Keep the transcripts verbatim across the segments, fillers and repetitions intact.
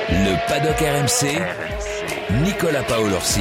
Le paddock R M C, Nicolas Paolorsi.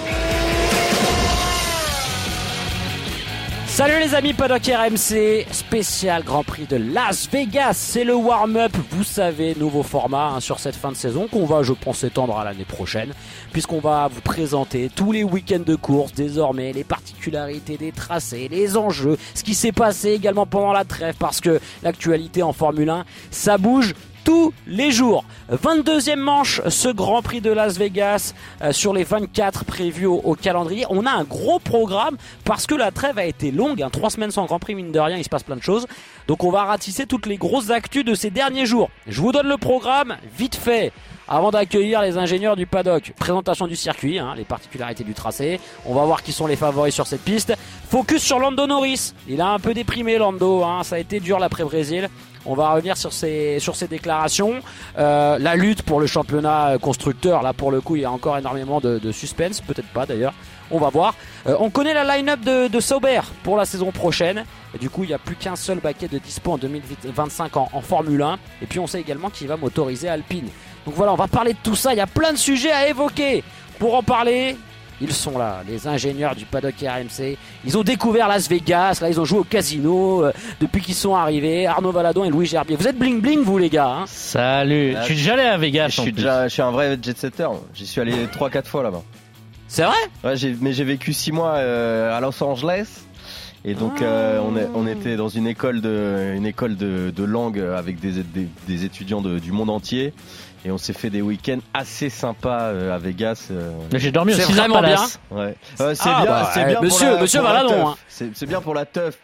Salut les amis, paddock R M C, spécial Grand Prix de Las Vegas, c'est le warm-up, vous savez, nouveau format hein, sur cette fin de saison qu'on va je pense étendre à l'année prochaine, puisqu'on va vous présenter tous les week-ends de course, désormais les particularités des tracés, les enjeux, ce qui s'est passé également pendant la trêve, parce que l'actualité en Formule un, ça bouge tous les jours. vingt-deuxième manche, ce Grand Prix de Las Vegas euh, sur les vingt-quatre prévus au, au calendrier. On a un gros programme parce que la trêve a été longue, hein, trois semaines sans Grand Prix, mine de rien, il se passe plein de choses. Donc on va ratisser toutes les grosses actus de ces derniers jours. Je vous donne le programme vite fait. Avant d'accueillir les ingénieurs du paddock, présentation du circuit, hein, les particularités du tracé. On va voir qui sont les favoris sur cette piste. Focus sur Lando Norris. Il a un peu déprimé Lando, hein, ça a été dur l'après-Brésil. On va revenir sur ses, sur ses déclarations. Euh, la lutte pour le championnat constructeur, là pour le coup il y a encore énormément de, de suspense, peut-être pas d'ailleurs. On va voir. Euh, on connaît la line-up de, de Sauber pour la saison prochaine. Et du coup, il n'y a plus qu'un seul baquet de dispo en deux mille vingt-cinq en, en Formule un. Et puis, on sait également qu'il va motoriser Alpine. Donc voilà, on va parler de tout ça. Il y a plein de sujets à évoquer. Pour en parler, ils sont là, les ingénieurs du paddock R M C. Ils ont découvert Las Vegas. Là, ils ont joué au casino euh, depuis qu'ils sont arrivés. Arnaud Valadon et Louis Gerbier. Vous êtes bling bling, vous les gars hein. Salut. Je suis déjà allé à Vegas. Je suis déjà, je suis un vrai jet-setter. J'y suis allé trois quatre fois là-bas. C'est vrai? Ouais, j'ai, mais j'ai vécu six mois euh, à Los Angeles. Et donc euh, on, est, on était dans une école de, une école de, de langue avec des, des, des étudiants de, du monde entier. Et on s'est fait des week-ends assez sympas euh, à Vegas. Euh... J'ai dormi au c'est Caesar vraiment Palace. bien. Ouais. Euh, c'est ah bien, bah, c'est euh, bien monsieur, pour la, monsieur pour la Valadon. teuf. Hein. C'est, c'est bien pour la teuf.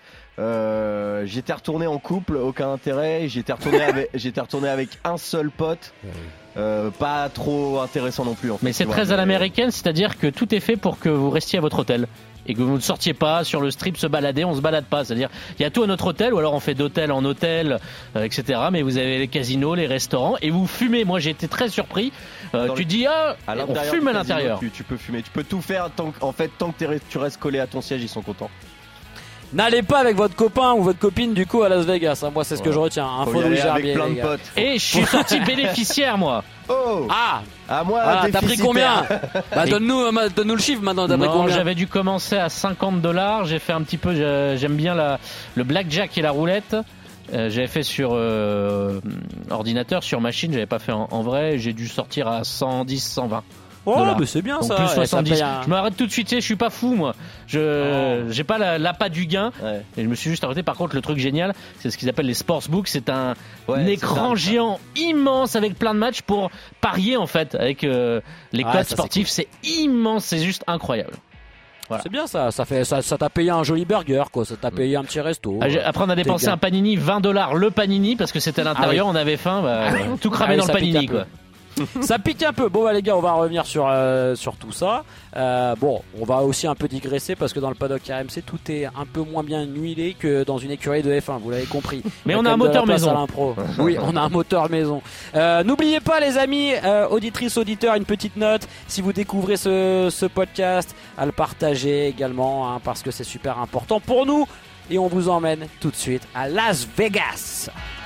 Euh, j'étais retourné en couple, aucun intérêt. J'étais retourné avec, j'étais retourné avec un seul pote. Euh, pas trop intéressant non plus en fait. Mais c'est très vois, à l'américaine, c'est-à-dire que tout est fait pour que vous restiez à votre hôtel et que vous ne sortiez pas sur le strip se balader, on se balade pas, c'est-à-dire il y a tout à notre hôtel ou alors on fait d'hôtel en hôtel euh, et cetera, mais vous avez les casinos, les restaurants et vous fumez. Moi j'ai été très surpris, euh, tu le... dis ah on fume à l'intérieur. Tu, tu peux fumer, tu peux tout faire tant en fait tant que tu restes collé à ton siège, ils sont contents. N'allez pas avec votre copain ou votre copine du coup à Las Vegas, hein. Moi c'est ce ouais. que je retiens. Info Louis Gerbier, plein de potes. Et je suis sorti bénéficiaire moi. Oh. Ah. À moi. Voilà, t'as pris combien? Bah donne-nous, donne-nous le chiffre maintenant. T'as pris combien? J'avais dû commencer à cinquante dollars. J'ai fait un petit peu. J'aime bien la, le blackjack et la roulette. Euh, j'avais fait sur euh, ordinateur, sur machine. J'avais pas fait en, en vrai. J'ai dû sortir à cent dix, cent vingt. Oh, mais bah c'est bien. Donc ça. Plus soixante-dix. Ça un... Je m'arrête tout de suite. Je suis pas fou moi. Je, oh. j'ai pas la, l'appât du gain. Ouais. Et je me suis juste arrêté. Par contre, le truc génial, c'est ce qu'ils appellent les sportsbooks. C'est un, ouais, un écran c'est géant immense avec plein de matchs pour parier en fait avec euh, les codes ouais, sportifs. C'est, cool. c'est immense. C'est juste incroyable. Voilà. C'est bien ça, ça fait ça, ça t'a payé un joli burger quoi, ça t'a payé un petit resto. Après on a dépensé un panini vingt dollars le panini parce que c'était à l'intérieur, ah oui. on avait faim, bah, ah oui. tout cramé ah oui, dans le panini quoi. Ça pique un peu. Bon bah les gars, on va revenir sur euh, sur tout ça. Euh, bon, on va aussi un peu digresser parce que dans le paddock R M C, tout est un peu moins bien huilé que dans une écurie de F un. Vous l'avez compris. Mais on a un moteur maison. Oui, on a un moteur maison. Euh, n'oubliez pas les amis, euh, auditrices, auditeurs, une petite note si vous découvrez ce ce podcast, à le partager également hein, parce que c'est super important pour nous. Et on vous emmène tout de suite à Las Vegas.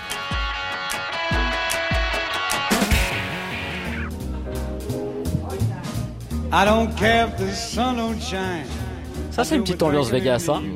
Ça c'est une petite ambiance Vegas hein.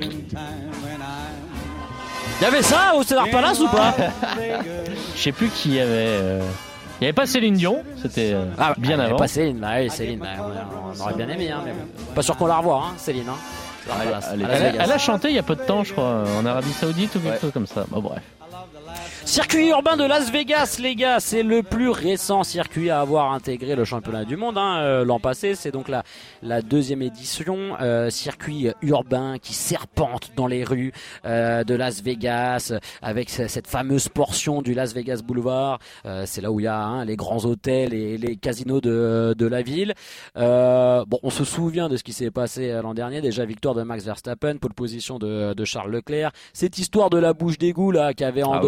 Il y avait ça au Caesar Palace ou pas? Je sais plus qui y avait euh... Il y avait pas Céline Dion, c'était euh, ah, bien avant. Pas Céline, bah oui, Céline, bah, on, on aurait bien aimé hein, mais bon. Pas sûr qu'on la revoie hein, Céline hein. Elle, elle, elle, elle a chanté il y a peu de temps je crois en Arabie Saoudite ou quelque ouais. chose comme ça. Bon bref. Circuit urbain de Las Vegas, les gars, c'est le plus récent circuit à avoir intégré le championnat du monde hein, euh, l'an passé. C'est donc la, la deuxième édition. Euh, circuit urbain qui serpente dans les rues euh, de Las Vegas avec cette fameuse portion du Las Vegas Boulevard. Euh, c'est là où il y a hein, les grands hôtels et les casinos de, de la ville. Euh, bon, on se souvient de ce qui s'est passé l'an dernier. Déjà victoire de Max Verstappen, pole position de, de Charles Leclerc. Cette histoire de la bouche d'égout là qui avait endommagé ah oui. la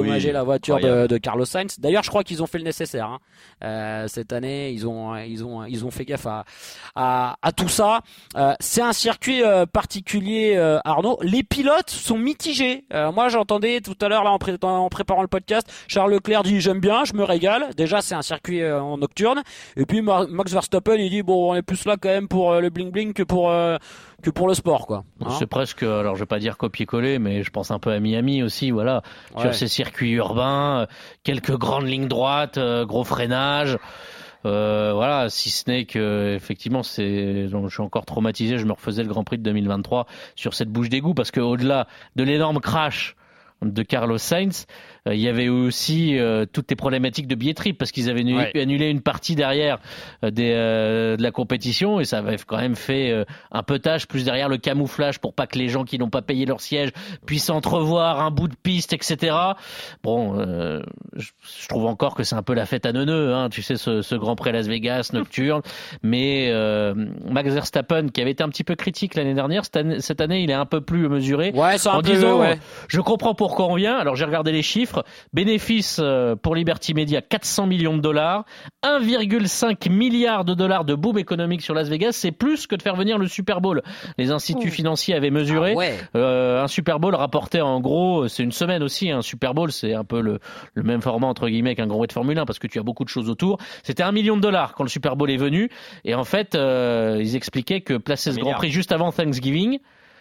voiture de, de Carlos Sainz. D'ailleurs, je crois qu'ils ont fait le nécessaire. Hein. Euh, cette année, ils ont, ils ont, ils ont fait gaffe à, à, à tout ça. Euh, c'est un circuit euh, particulier, euh, Arnaud. Les pilotes sont mitigés. Euh, moi, j'entendais tout à l'heure là en, pré- en préparant le podcast, Charles Leclerc dit j'aime bien, je me régale. Déjà, c'est un circuit euh, en nocturne. Et puis Max Verstappen, il dit bon, on est plus là quand même pour euh, le bling bling que pour euh, que pour le sport, quoi. Hein, c'est presque, alors je vais pas dire copier-coller, mais je pense un peu à Miami aussi, voilà. Ouais. Sur ces circuits urbains, quelques grandes lignes droites, euh, gros freinage. Euh, voilà, si ce n'est que effectivement, c'est, donc, je suis encore traumatisé. Je me refaisais le Grand Prix de deux mille vingt-trois sur cette bouche d'égout parce que au-delà de l'énorme crash de Carlos Sainz, il euh, y avait aussi euh, toutes les problématiques de billetterie parce qu'ils avaient ouais. annulé une partie derrière euh, des, euh, de la compétition et ça avait quand même fait euh, un peu tâche, plus derrière le camouflage pour pas que les gens qui n'ont pas payé leur siège puissent entrevoir un bout de piste, et cetera. Bon, euh, je, je trouve encore que c'est un peu la fête à neuneux, hein, tu sais, ce, ce Grand Prix Las Vegas nocturne, mais euh, Max Verstappen qui avait été un petit peu critique l'année dernière, cette année, cette année il est un peu plus mesuré ouais, c'est un en peu, disant ouais. je comprends pourquoi on vient. Alors j'ai regardé les chiffres. Bénéfice pour Liberty Media quatre cents millions de dollars, un virgule cinq milliard de dollars de boom économique sur Las Vegas, c'est plus que de faire venir le Super Bowl. Les instituts oh. financiers avaient mesuré. Ah ouais. euh, un Super Bowl rapportait en gros, c'est une semaine aussi, un Super Bowl, c'est un peu le, le même format entre guillemets qu'un Grand Prix de Formule un parce que tu as beaucoup de choses autour. C'était un million de dollars quand le Super Bowl est venu et en fait euh, ils expliquaient que placer ce Grand Prix juste avant Thanksgiving,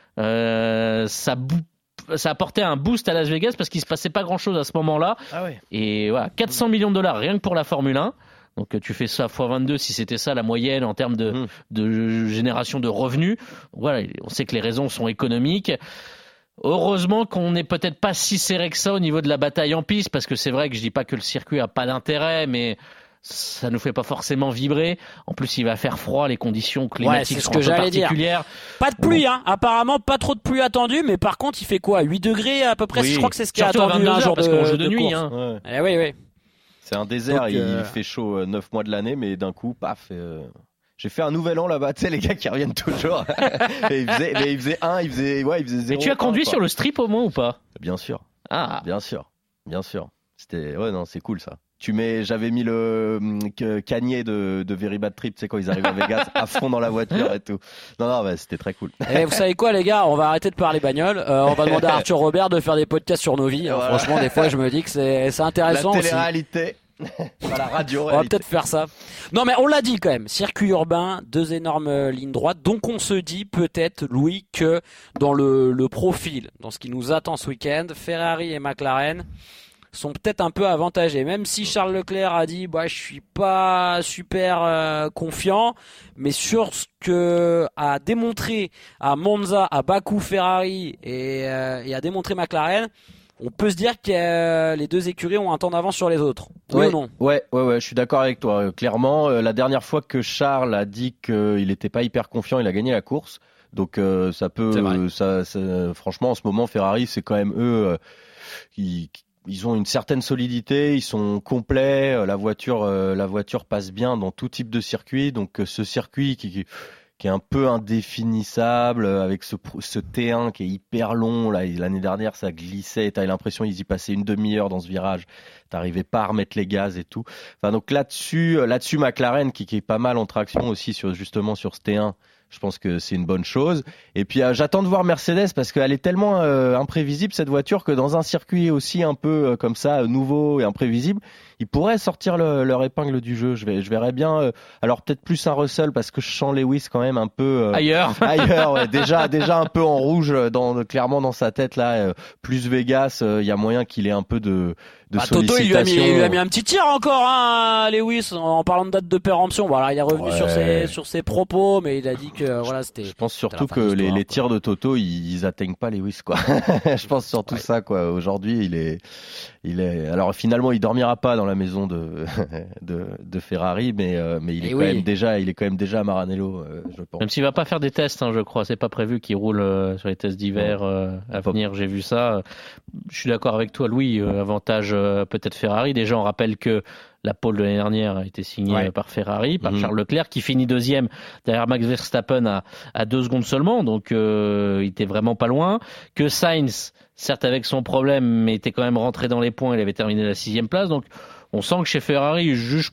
euh, ça bou- ça apportait un boost à Las Vegas parce qu'il se passait pas grand chose à ce moment-là. Ah ouais. Et voilà, quatre cents millions de dollars rien que pour la Formule un. Donc tu fais ça fois vingt-deux si c'était ça la moyenne en termes de, mmh. de génération de revenus. Voilà, on sait que les raisons sont économiques. Heureusement qu'on n'est peut-être pas si serré que ça au niveau de la bataille en piste parce que c'est vrai que je dis pas que le circuit a pas d'intérêt, mais ça nous fait pas forcément vibrer. En plus, il va faire froid, les conditions climatiques ouais, seront un peu particulières. Dire. Pas de pluie, bon. hein. Apparemment, pas trop de pluie attendue, mais par contre, il fait quoi, huit degrés à peu près. Oui. Je crois que c'est ce qui est attendu un jour parce de, qu'on joue de, de nuit. Hein. Ouais. Eh oui, oui. C'est un désert. Donc, il euh... fait chaud neuf mois de l'année, mais d'un coup, paf. Euh... J'ai fait un nouvel an là-bas, tu sais, les gars qui reviennent toujours. et il faisait, mais il faisait un, il faisait, ouais, il faisait zéro. Et tu as conduit un, sur le strip au moins ou pas? Bien sûr. Ah. Bien sûr. Bien sûr. C'était, ouais, non, c'est cool ça. Tu mets, j'avais mis le euh, canier de, de Very Bad Trip, tu sais, quand ils arrivent à Vegas, à fond dans la voiture et tout. Non, non, bah, c'était très cool. Et vous savez quoi, les gars, on va arrêter de parler bagnole. Euh, on va demander à Arthur Robert de faire des podcasts sur nos vies. Voilà. Franchement, des fois, je me dis que c'est, c'est intéressant. La télé-réalité. Pas la radio. On va peut-être faire ça. Non, mais on l'a dit quand même. Circuit urbain, deux énormes lignes droites. Donc, on se dit peut-être, Louis, que dans le, le profil, dans ce qui nous attend ce week-end, Ferrari et McLaren sont peut-être un peu avantagés, même si Charles Leclerc a dit bah je suis pas super euh, confiant, mais sur ce que a démontré à Monza, à Bakou Ferrari et, euh, et a démontré McLaren, on peut se dire que euh, les deux écuries ont un temps d'avance sur les autres. Oui ouais, ou non? Ouais, ouais, ouais, je suis d'accord avec toi. Clairement, euh, la dernière fois que Charles a dit qu'il n'était pas hyper confiant, il a gagné la course. Donc euh, ça peut, euh, ça, ça, franchement, en ce moment, Ferrari, c'est quand même eux euh, qui Ils ont une certaine solidité, ils sont complets, la voiture, euh, la voiture passe bien dans tout type de circuit. Donc euh, ce circuit qui, qui, qui est un peu indéfinissable, avec ce, ce T un qui est hyper long. Là, l'année dernière, ça glissait, t'avais l'impression qu'ils y passaient une demi-heure dans ce virage. T'arrivais pas à remettre les gaz et tout. Enfin, donc là-dessus, là-dessus, McLaren qui, qui est pas mal en traction aussi sur justement sur ce T un. Je pense que c'est une bonne chose. Et puis euh, j'attends de voir Mercedes parce qu'elle est tellement euh, imprévisible cette voiture que dans un circuit aussi un peu euh, comme ça, nouveau et imprévisible, ils pourraient sortir le, leur épingle du jeu. Je, vais, je verrais bien. Euh, alors peut-être plus un Russell parce que je sens Lewis quand même un peu euh, ailleurs. ailleurs, ouais, déjà, déjà un peu en rouge, dans, clairement dans sa tête là. Euh, plus Vegas, il euh, y a moyen qu'il ait un peu de de bah, Toto, il lui, a mis, il lui a mis un petit tir encore, hein, Lewis, en parlant de date de péremption. Voilà, il est revenu ouais. sur ses sur ses propos, mais il a dit que voilà, c'était. Je pense surtout que les, les tirs de Toto, ils, ils atteignent pas Lewis, quoi. Je pense surtout ouais. ça, quoi. Aujourd'hui, il est, il est. Alors finalement, il dormira pas dans la maison de de, de Ferrari, mais euh, mais il est Et quand oui. même déjà, il est quand même déjà à Maranello, euh, je pense. Même s'il va pas faire des tests, hein, je crois. C'est pas prévu qu'il roule euh, sur les tests d'hiver euh, à venir. J'ai vu ça. Je suis d'accord avec toi, Louis. Euh, avantage. Peut-être Ferrari. Déjà, on rappelle que la pole de l'année dernière a été signée ouais. par Ferrari, par mmh. Charles Leclerc, qui finit deuxième derrière Max Verstappen à, à deux secondes seulement, donc euh, il était vraiment pas loin. Que Sainz, certes avec son problème, mais était quand même rentré dans les points, il avait terminé la sixième place, donc on sent que chez Ferrari, ils jugent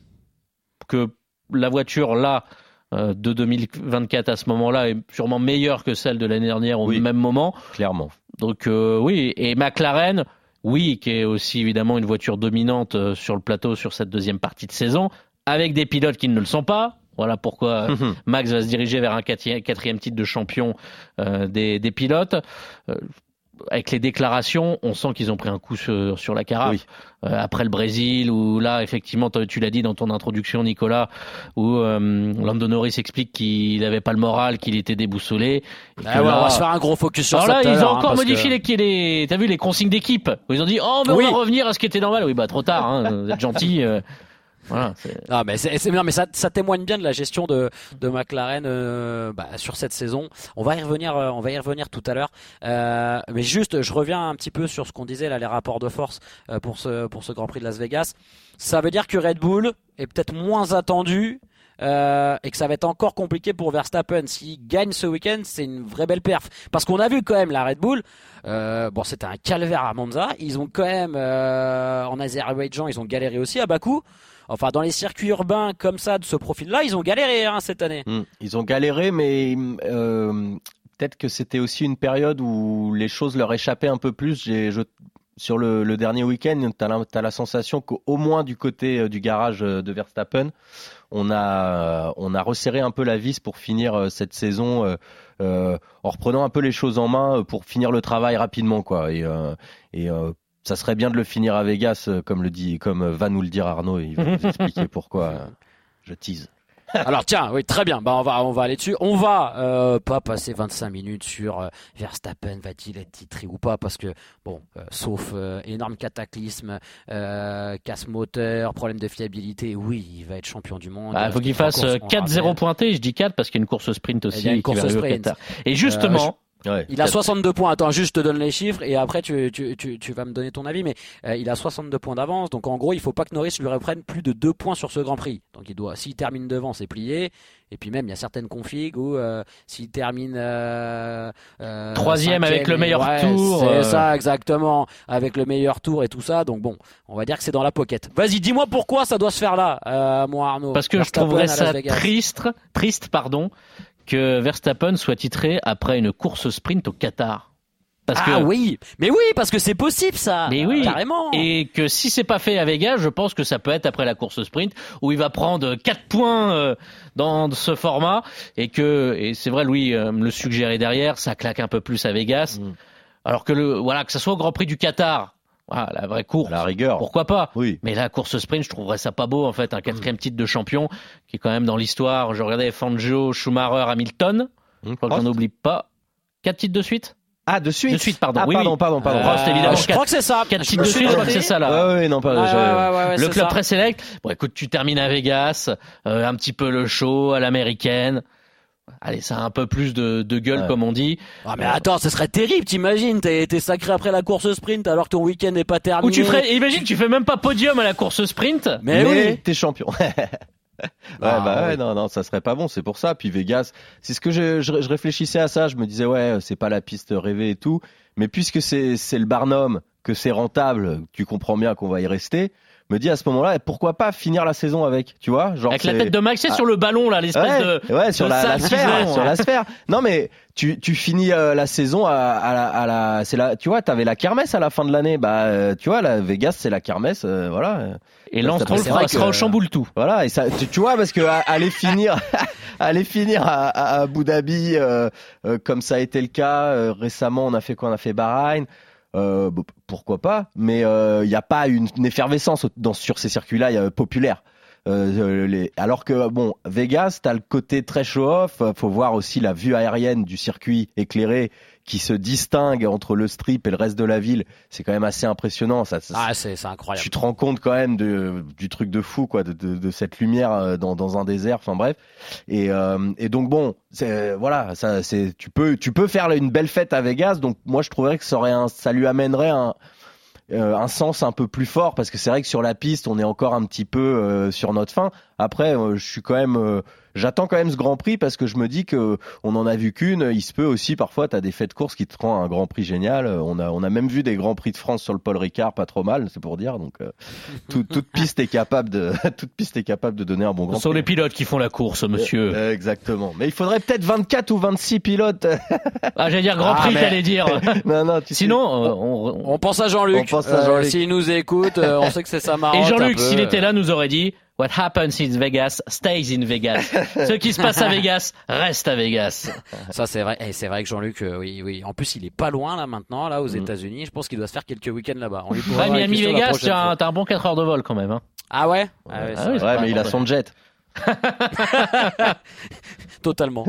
que la voiture là euh, de deux mille vingt-quatre à ce moment-là est sûrement meilleure que celle de l'année dernière au oui, même moment. Clairement. Donc euh, oui, et McLaren, oui, qui est aussi évidemment une voiture dominante euh, sur le plateau sur cette deuxième partie de saison, avec des pilotes qui ne le sont pas. Voilà pourquoi euh, Max va se diriger vers un quatrième, quatrième titre de champion euh, des, des pilotes. Euh, avec les déclarations, on sent qu'ils ont pris un coup sur, sur la carafe. Oui. Euh, après le Brésil, où là, effectivement, tu l'as dit dans ton introduction, Nicolas, où euh, Lando Norris explique qu'il n'avait pas le moral, qu'il était déboussolé. Et ah ouais, là, on va se faire un gros focus sur alors ça. là, ils ont hein, encore modifié que... les, les, t'as vu les consignes d'équipe. Où ils ont dit, oh, mais oui. on va revenir à ce qui était normal. Oui, bah trop tard. Hein, vous êtes gentils. Euh, voilà. C'est... Non, mais c'est, c'est bien, mais ça, ça témoigne bien de la gestion de, de McLaren euh, bah, sur cette saison. On va y revenir, euh, on va y revenir tout à l'heure. Euh, mais juste, je reviens un petit peu sur ce qu'on disait là, les rapports de force euh, pour ce pour ce Grand Prix de Las Vegas. Ça veut dire que Red Bull est peut-être moins attendu. Euh, et que ça va être encore compliqué pour Verstappen. S'il gagne ce week-end, c'est une vraie belle perf. Parce qu'on a vu quand même la Red Bull, euh, bon c'était un calvaire à Monza, ils ont quand même, euh, en Azerbaïdjan, ils ont galéré aussi à Bakou. Enfin, dans les circuits urbains comme ça, de ce profil-là, ils ont galéré hein, cette année. Mmh. Ils ont galéré, mais euh, peut-être que c'était aussi une période où les choses leur échappaient un peu plus. J'ai, je, sur le, le dernier week-end, tu as la sensation qu'au moins du côté euh, du garage de Verstappen, on a, on a resserré un peu la vis pour finir euh, cette saison euh, euh, en reprenant un peu les choses en main pour finir le travail rapidement, quoi. Et, euh, et euh, ça serait bien de le finir à Vegas, comme le dit, comme va nous le dire Arnaud. Il va nous expliquer pourquoi. Je tease. Alors tiens, oui, très bien. Bah on va on va aller dessus. On va euh, pas passer vingt-cinq minutes sur euh, Verstappen va-t-il être titré ou pas, parce que bon, euh, sauf euh, énorme cataclysme, euh, casse moteur, problème de fiabilité, oui, il va être champion du monde. Il bah, faut qu'il fasse quatre zéro pointé. Je dis quatre parce qu'il y a une course sprint aussi. Il y a une course sprint. Et justement. Euh, je... Ouais, il a soixante-deux points. Attends, juste je te donne les chiffres et après tu, tu, tu, tu vas me donner ton avis. Mais euh, il a soixante-deux points d'avance. Donc en gros, il faut pas que Norris lui reprenne plus de deux points sur ce Grand Prix. Donc il doit, s'il termine devant, c'est plié. Et puis même, il y a certaines configs où euh, s'il termine euh, euh, troisième avec le meilleur ouais, tour. C'est euh... ça, exactement, avec le meilleur tour et tout ça. Donc bon, on va dire que c'est dans la pocket. Vas-y, dis-moi pourquoi ça doit se faire là, euh, moi Arnaud. Parce que Verstappen, je trouverais ça triste, triste, pardon. que Verstappen soit titré après une course sprint au Qatar. Parce ah que... oui, mais oui, parce que c'est possible ça. Mais oui, carrément. Et que si c'est pas fait à Vegas, je pense que ça peut être après la course sprint où il va prendre quatre points dans ce format et que et c'est vrai, Louis me le suggérait derrière, ça claque un peu plus à Vegas. Mmh. Alors que le voilà que ça soit au Grand Prix du Qatar. Voilà, la vraie course. La rigueur. Pourquoi pas? Oui. Mais la course sprint, je trouverais ça pas beau, en fait. Un quatrième mmh. titre de champion, qui est quand même dans l'histoire. Je regardais Fangio, Schumacher, Hamilton. Mmh. Je crois que j'en oublie pas. Quatre titres de suite? Ah, de suite? De suite, pardon. Ah, oui, pardon, oui. pardon, pardon. Euh, Prost, évidemment. Je crois que c'est ça. Quatre titres de suite, je crois que c'est ça, là. Ouais, ouais, non, pas, ah, ouais, ouais, ouais, le club ça. très select. Bon, écoute, tu termines à Vegas, euh, un petit peu le show à l'américaine. Allez, ça a un peu plus de, de gueule, ouais. comme on dit. Ah, mais attends, ce serait terrible, t'imagines, t'es, t'es sacré après la course sprint alors que ton week-end n'est pas terminé. Ou tu ferais, imagine, tu fais même pas podium à la course sprint. Mais, mais oui. T'es champion. ouais, ah, bah ouais, oui. non, non, ça serait pas bon, c'est pour ça. Puis Vegas, c'est ce que je, je, je réfléchissais à ça, je me disais, ouais, c'est pas la piste rêvée et tout. Mais puisque c'est, c'est le Barnum, que c'est rentable, tu comprends bien qu'on va y rester. Me dis à ce moment-là, pourquoi pas finir la saison avec, tu vois, genre avec c'est... la tête de Max, c'est ah. sur le ballon là, l'espèce ouais, de ouais sur de la, la sphère, hein. sur la sphère. Non mais tu tu finis euh, la saison à, à la à la c'est la tu vois, t'avais la kermesse à la fin de l'année, bah euh, tu vois, la Vegas c'est la kermesse, euh, voilà. Et Lance Stroll sera, que, sera au chamboule tout. Voilà, et ça, tu, tu vois, parce que à, aller finir, aller finir à, à Abu Dhabi, euh, euh, comme ça a été le cas euh, récemment, on a fait quoi, on a fait Bahreïn. Euh, bon, pourquoi pas, mais il euh, n'y a pas une, une effervescence dans, sur ces circuits-là y a, populaires. Euh, les, alors que bon, Vegas, t'as le côté très show-off. Faut voir aussi la vue aérienne du circuit éclairé qui se distingue entre le strip et le reste de la ville. C'est quand même assez impressionnant. Ça, ça ah, c'est, c'est incroyable. Tu te rends compte quand même de, du truc de fou, quoi, de, de, de cette lumière dans, dans un désert. Enfin bref. Et, euh, et donc bon, c'est, voilà, ça, c'est, tu peux, tu peux faire une belle fête à Vegas. Donc moi, je trouverais que ça aurait un, ça lui amènerait un euh, un sens un peu plus fort, parce que c'est vrai que sur la piste, on est encore un petit peu euh, sur notre fin. Après, euh, je suis quand même, euh, j'attends quand même ce Grand Prix parce que je me dis que on en a vu qu'une. Il se peut aussi parfois, t'as des faits de course qui te rendent un Grand Prix génial. On a, on a même vu des Grands Prix de France sur le Paul Ricard, pas trop mal, c'est pour dire. Donc, euh, tout, toute piste est capable de, toute piste est capable de donner un bon Grand Prix. Ce sont les pilotes qui font la course, monsieur. Euh, exactement. Mais il faudrait peut-être vingt-quatre ou vingt-six pilotes. Ah, j'allais dire Grand Prix, ah, mais... t'allais dire. non, non. Tu Sinon, sais... euh, on... on pense à Jean-Luc. On pense à Jean-Luc. Euh, s'il nous écoute, euh, on sait que c'est ça marrant. Et Jean-Luc, s'il était là, nous aurait dit. What happens in Vegas stays in Vegas. Ce qui se passe à Vegas reste à Vegas. Ça c'est vrai. Et c'est vrai que Jean-Luc, euh, oui, oui. En plus, il est pas loin là maintenant, là aux mmh. États-Unis. Je pense qu'il doit se faire quelques week-ends là-bas. On lui ouais, Miami Vegas, t'as un, t'as un bon quatre heures de vol quand même. Hein. Ah ouais. Ah ouais, ah ouais, ouais mais il a son jet. Totalement.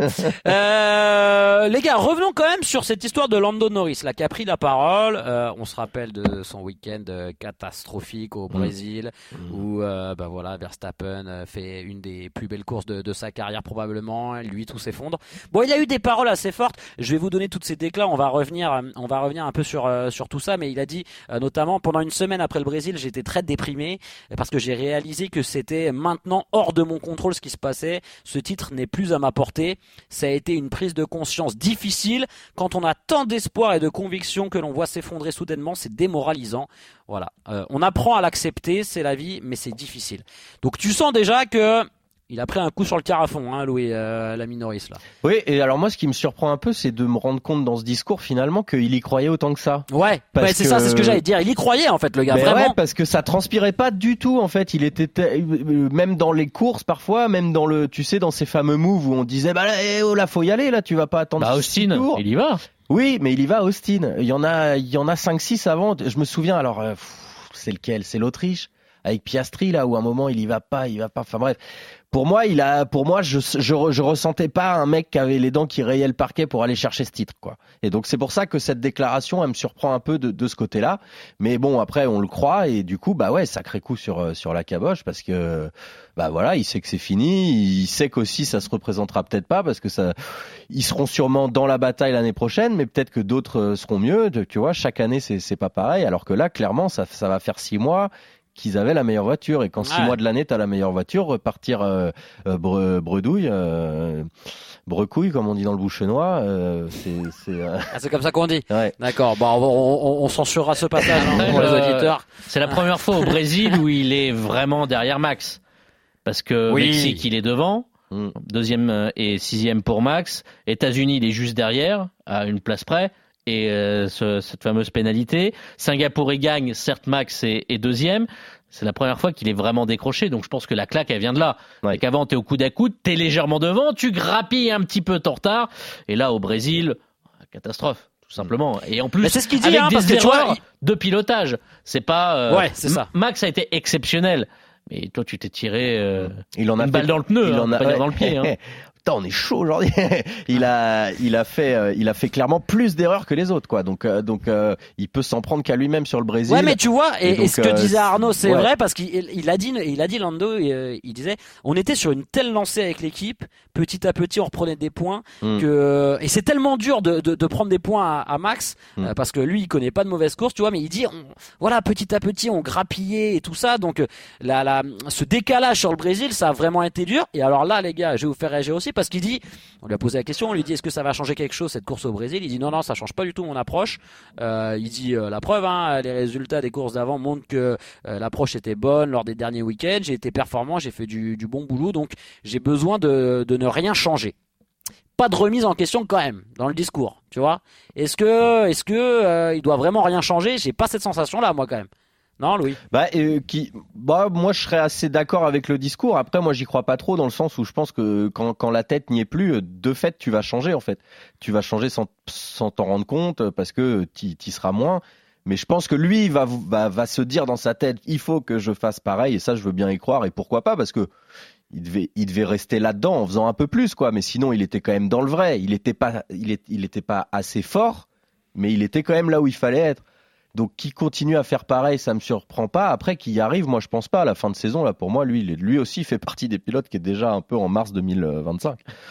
Euh, les gars, revenons quand même sur cette histoire de Lando Norris, là, qui a pris la parole. Euh, on se rappelle de son week-end euh, catastrophique au Brésil, mmh. où euh, bah voilà, Verstappen euh, fait une des plus belles courses de, de sa carrière probablement. Lui, tout s'effondre. Bon, il y a eu des paroles assez fortes. Je vais vous donner toutes ces déclats. On va revenir, on va revenir un peu sur euh, sur tout ça. Mais il a dit, euh, notamment pendant une semaine après le Brésil, j'étais très déprimé parce que j'ai réalisé que c'était maintenant hors de mon contrôle ce qui se passait. Ce titre n'est plus à ma portée. Ça a été une prise de conscience difficile. Quand on a tant d'espoir et de conviction que l'on voit s'effondrer soudainement, c'est démoralisant. Voilà. Euh, on apprend à l'accepter, c'est la vie, mais c'est difficile. Donc tu sens déjà que il a pris un coup sur le carafon, hein, Louis, euh, l'ami Norris, là. Oui, et alors moi, ce qui me surprend un peu, c'est de me rendre compte dans ce discours, finalement, qu'il y croyait autant que ça. Ouais, ouais c'est que... ça, c'est ce que j'allais dire. Il y croyait, en fait, le gars, mais vraiment. Ouais, parce que ça transpirait pas du tout, en fait. Il était, même dans les courses, parfois, même dans le, tu sais, dans ces fameux moves où on disait, bah là, eh, oh, là, faut y aller, là, tu vas pas attendre. Bah, Austin, tours. Il y va. Oui, mais il y va, Austin. Il y en a, il y en a cinq, six avant. Je me souviens, alors, euh, pff, c'est lequel? C'est l'Autriche? Avec Piastri, là, où à un moment, il y va pas, il va pas. Enfin, bref. Pour moi, il a, pour moi, je, je, je ressentais pas un mec qui avait les dents qui rayait le parquet pour aller chercher ce titre, quoi. Et donc, c'est pour ça que cette déclaration, elle me surprend un peu de, de ce côté-là. Mais bon, après, on le croit et du coup, bah ouais, sacré coup sur, sur la caboche parce que, bah voilà, il sait que c'est fini. Il sait qu'aussi, ça se représentera peut-être pas parce que ça, ils seront sûrement dans la bataille l'année prochaine, mais peut-être que d'autres seront mieux. Tu vois, chaque année, c'est, c'est pas pareil. Alors que là, clairement, ça, ça va faire six mois qu'ils avaient la meilleure voiture et quand six ouais. mois de l'année t'as la meilleure voiture, repartir euh, euh, bre, bredouille euh, brecouille comme on dit dans le bouchenois euh, c'est c'est, euh... ah, c'est comme ça qu'on dit ouais. D'accord, bon on, on, on censurera ce passage hein, pour les auditeurs. C'est la première fois au Brésil où il est vraiment derrière Max parce que oui. Mexique il est devant, mm. deuxième et sixième pour Max, États-Unis il est juste derrière à une place près. Et euh, ce, cette fameuse pénalité. Singapour il gagne, certes Max est, est deuxième. C'est la première fois qu'il est vraiment décroché, donc je pense que la claque elle vient de là. Ouais. Et qu'avant t'es au coude à coude, t'es légèrement devant, tu grappilles un petit peu ton retard. Et là au Brésil, catastrophe, tout simplement. Et en plus, mais c'est ce qu'il dit, avec hein, des parce que erreurs tu vois, il... de pilotage. C'est pas. Euh, ouais, c'est ça. Max a été exceptionnel. Mais toi, tu t'es tiré euh, il en a une fait... balle dans le pneu, il hein, en a... pas dire dans le pied. Hein. Putain, on est chaud aujourd'hui. il a, il a fait, euh, il a fait clairement plus d'erreurs que les autres, quoi. Donc, euh, donc, euh, il peut s'en prendre qu'à lui-même sur le Brésil. Ouais, mais tu vois, et, et, donc, et ce que euh, disait Arnaud, c'est ouais. vrai parce qu'il il a dit, il a dit Lando, il, il disait, on était sur une telle lancée avec l'équipe, petit à petit, on reprenait des points mm. que, et c'est tellement dur de, de, de prendre des points à, à Max mm. euh, parce que lui, il connaît pas de mauvaise course, tu vois, mais il dit, on, voilà, petit à petit, on grappillait et tout ça, donc la, la, ce décalage sur le Brésil, ça a vraiment été dur. Et alors là, les gars, je vais vous faire réagir aussi parce qu'il dit. On lui a posé la question, on lui dit est-ce que ça va changer quelque chose cette course au Brésil? Il dit non non ça change pas du tout mon approche. Euh, il dit euh, la preuve, hein, les résultats des courses d'avant montrent que euh, l'approche était bonne lors des derniers week-ends. J'ai été performant, j'ai fait du, du bon boulot, donc j'ai besoin de, de ne rien changer. Pas de remise en question quand même dans le discours, tu vois. Est-ce que est-ce que euh, il doit vraiment rien changer? J'ai pas cette sensation là moi quand même. Non, Louis. Bah, euh, qui, bah, moi, je serais assez d'accord avec le discours. Après, moi, j'y crois pas trop dans le sens où je pense que quand, quand la tête n'y est plus, de fait, tu vas changer, en fait. Tu vas changer sans, sans t'en rendre compte parce que t'y, t'y seras moins. Mais je pense que lui, va, va, va se dire dans sa tête, il faut que je fasse pareil. Et ça, je veux bien y croire. Et pourquoi pas? Parce que il devait, il devait rester là-dedans en faisant un peu plus, quoi. Mais sinon, il était quand même dans le vrai. Il était pas, il est, il était pas assez fort, mais il était quand même là où il fallait être. Donc, qui continue à faire pareil, ça me surprend pas. Après, qui y arrive, moi, je pense pas. À la fin de saison, là, pour moi, lui, lui aussi fait partie des pilotes qui est déjà un peu en mars deux mille vingt-cinq.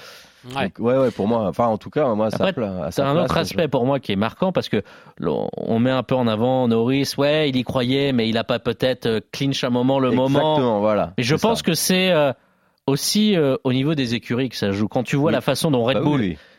Ouais. Donc, ouais, ouais, pour moi, enfin, en tout cas, moi, Après, ça c'est un place, autre aspect je... pour moi qui est marquant parce que on met un peu en avant Norris, ouais, il y croyait, mais il a pas peut-être clinch un moment le Exactement, moment. Exactement, voilà. Et je c'est pense ça. que c'est euh, aussi euh, au niveau des écuries que ça joue. Quand tu vois oui. la façon dont Red bah, Bull, oui, oui.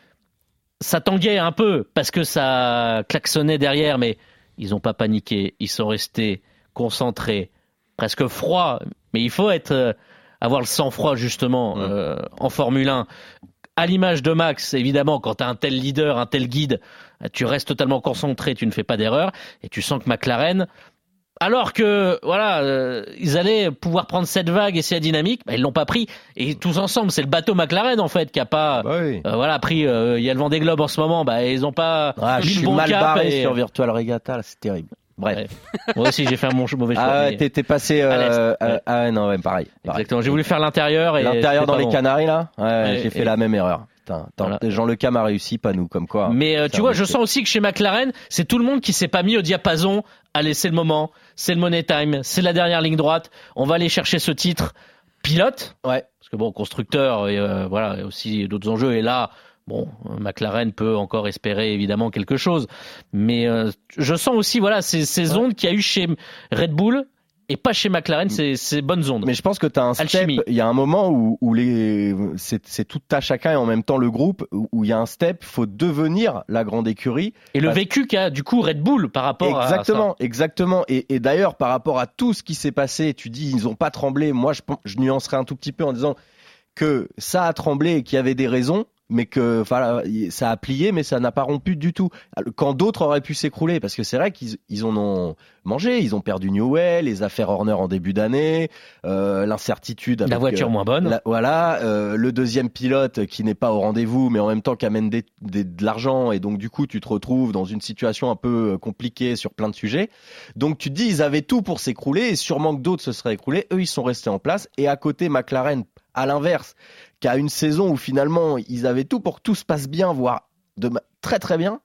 ça tanguait un peu parce que ça klaxonnait derrière, mais ils ont pas paniqué, ils sont restés concentrés, presque froids. Mais il faut être euh, avoir le sang-froid justement mmh. euh, en Formule un. À l'image de Max, évidemment, quand tu as un tel leader, un tel guide, tu restes totalement concentré, tu ne fais pas d'erreur, et tu sens que McLaren, alors que voilà, euh, ils allaient pouvoir prendre cette vague et cette dynamique, bah, ils l'ont pas pris. Et tous ensemble, c'est le bateau McLaren en fait qui a pas, bah oui. euh, voilà, pris. Il euh, y a le Vendée Globe en ce moment, bah ils ont pas ah, mis je le suis bon mal cap. barré Et... sur Virtual Regatta, là, c'est terrible. Bref. Ouais. Moi aussi, j'ai fait un bon, mauvais choix. Ah, mais... t'es, t'es passé euh, à l'est. à, Ouais. Ah non, ouais, pareil. pareil. Exactement. J'ai voulu faire l'intérieur et l'intérieur dans les bon. Canaries là. Ouais, ouais j'ai fait et... la même erreur. Putain, voilà. Jean Le Cam a réussi, pas nous, comme quoi. Mais euh, tu vois, je sens aussi que chez McLaren, c'est tout le monde qui s'est pas mis au diapason. Allez, c'est le moment, c'est le money time, c'est la dernière ligne droite. On va aller chercher ce titre pilote. Ouais. Parce que bon, constructeur, et euh, voilà, il y a aussi d'autres enjeux. Et là, bon, McLaren peut encore espérer évidemment quelque chose. Mais euh, je sens aussi, voilà, ces, ces ondes qu'il y a eu chez Red Bull. Et pas chez McLaren, c'est, c'est bonnes ondes. Mais je pense que tu as un step. Il y a un moment où, où les, c'est, c'est tout à chacun et en même temps le groupe, où il y a un step, il faut devenir la grande écurie. Et le vécu qu'a du coup Red Bull par rapport exactement, à ça. Exactement, exactement. Et, et d'ailleurs, par rapport à tout ce qui s'est passé, tu dis ils n'ont pas tremblé. Moi, je, je nuancerais un tout petit peu en disant que ça a tremblé et qu'il y avait des raisons. Mais que enfin, ça a plié, mais ça n'a pas rompu du tout. Quand d'autres auraient pu s'écrouler, parce que c'est vrai qu'ils ils en ont mangé, ils ont perdu Newell, les affaires Horner en début d'année, euh, l'incertitude. Avec, la voiture euh, moins bonne. La, voilà, euh, le deuxième pilote qui n'est pas au rendez-vous, mais en même temps qui amène des, des, de l'argent, et donc du coup tu te retrouves dans une situation un peu compliquée sur plein de sujets. Donc tu te dis ils avaient tout pour s'écrouler, et sûrement que d'autres se seraient écroulés. Eux ils sont restés en place, et à côté McLaren, à l'inverse, qui a une saison où finalement ils avaient tout pour que tout se passe bien, voire de ma... très très bien.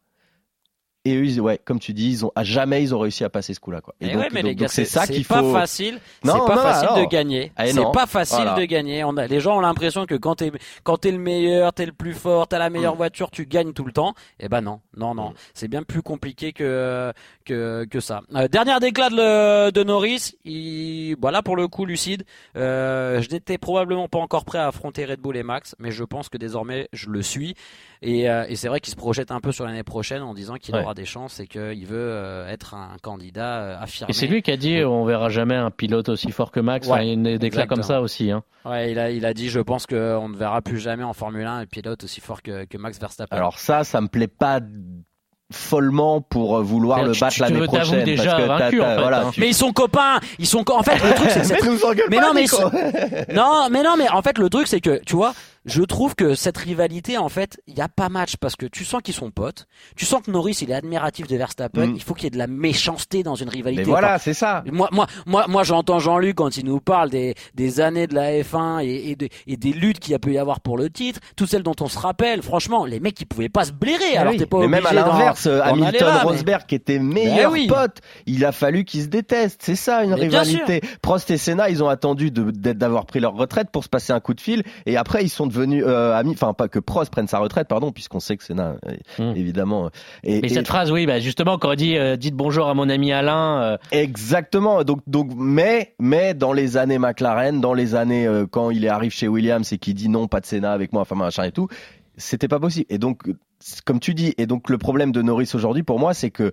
Et eux, ils, ouais, comme tu dis, ils ont à jamais ils ont réussi à passer ce coup-là, quoi. Et, et donc, ouais, mais donc, les gars, donc c'est, c'est ça c'est qu'il pas faut. facile. Non, c'est pas non, facile non. de gagner. Eh c'est non. pas facile voilà. de gagner. On a, les gens ont l'impression que quand t'es quand t'es le meilleur, t'es le plus fort, t'as la meilleure mmh. voiture, tu gagnes tout le temps. Eh ben non, non, non. Mmh. C'est bien plus compliqué que que que ça. Euh, dernière déclat de, de Norris. Il, voilà pour le coup lucide. Euh, je n'étais probablement pas encore prêt à affronter Red Bull et Max, mais je pense que désormais je le suis. Et, euh, et c'est vrai qu'il se projette un peu sur l'année prochaine en disant qu'il ouais. aura des chances et qu'il veut euh, être un candidat euh, affirmé. Et c'est lui qui a dit on verra jamais un pilote aussi fort que Max. Ouais, enfin, il y a des déclats comme ça aussi. Hein. Ouais, il a, il a dit je pense qu'on ne verra plus jamais en Formule un un pilote aussi fort que, que Max Verstappen. Alors ça, ça me plaît pas follement pour vouloir mais le tu, battre tu l'année prochaine déjà parce que vaincu, t'as, en t'as, fait, voilà, hein. tu... mais ils sont copains, ils sont en fait le truc c'est, c'est... mais nous engueule mais pas, non mais Nico. non mais non mais en fait le truc c'est que tu vois je trouve que cette rivalité, en fait, il n'y a pas match parce que tu sens qu'ils sont potes. Tu sens que Norris, il est admiratif de Verstappen. Mm. Il faut qu'il y ait de la méchanceté dans une rivalité. Mais voilà, enfin, c'est ça. Moi, moi, moi, moi, j'entends Jean-Luc quand il nous parle des, des années de la F un et, et, de, et des luttes qu'il y a pu y avoir pour le titre, toutes celles dont on se rappelle. Franchement, les mecs, ils pouvaient pas se blairer. Mais alors, oui. t'es pas mais obligé même à l'inverse, d'en, Hamilton, d'en Rosberg, mais... qui étaient meilleurs oui. potes, il a fallu qu'ils se détestent. C'est ça, une mais rivalité. Prost et Senna, ils ont attendu de, d'avoir pris leur retraite pour se passer un coup de fil, et après, ils sont devenus euh, amis. Enfin, pas que Prost prenne sa retraite, pardon, puisqu'on sait que Senna, euh, mmh. évidemment. Et, mais et... cette phrase, oui, bah justement, quand on dit euh, dites bonjour à mon ami Alain. Euh... Exactement. Donc, donc, mais, mais dans les années McLaren, dans les années euh, quand il arrive chez Williams et qu'il dit non, pas de Senna avec moi, enfin machin et tout, c'était pas possible. Et donc, comme tu dis, et donc le problème de Norris aujourd'hui, pour moi, c'est que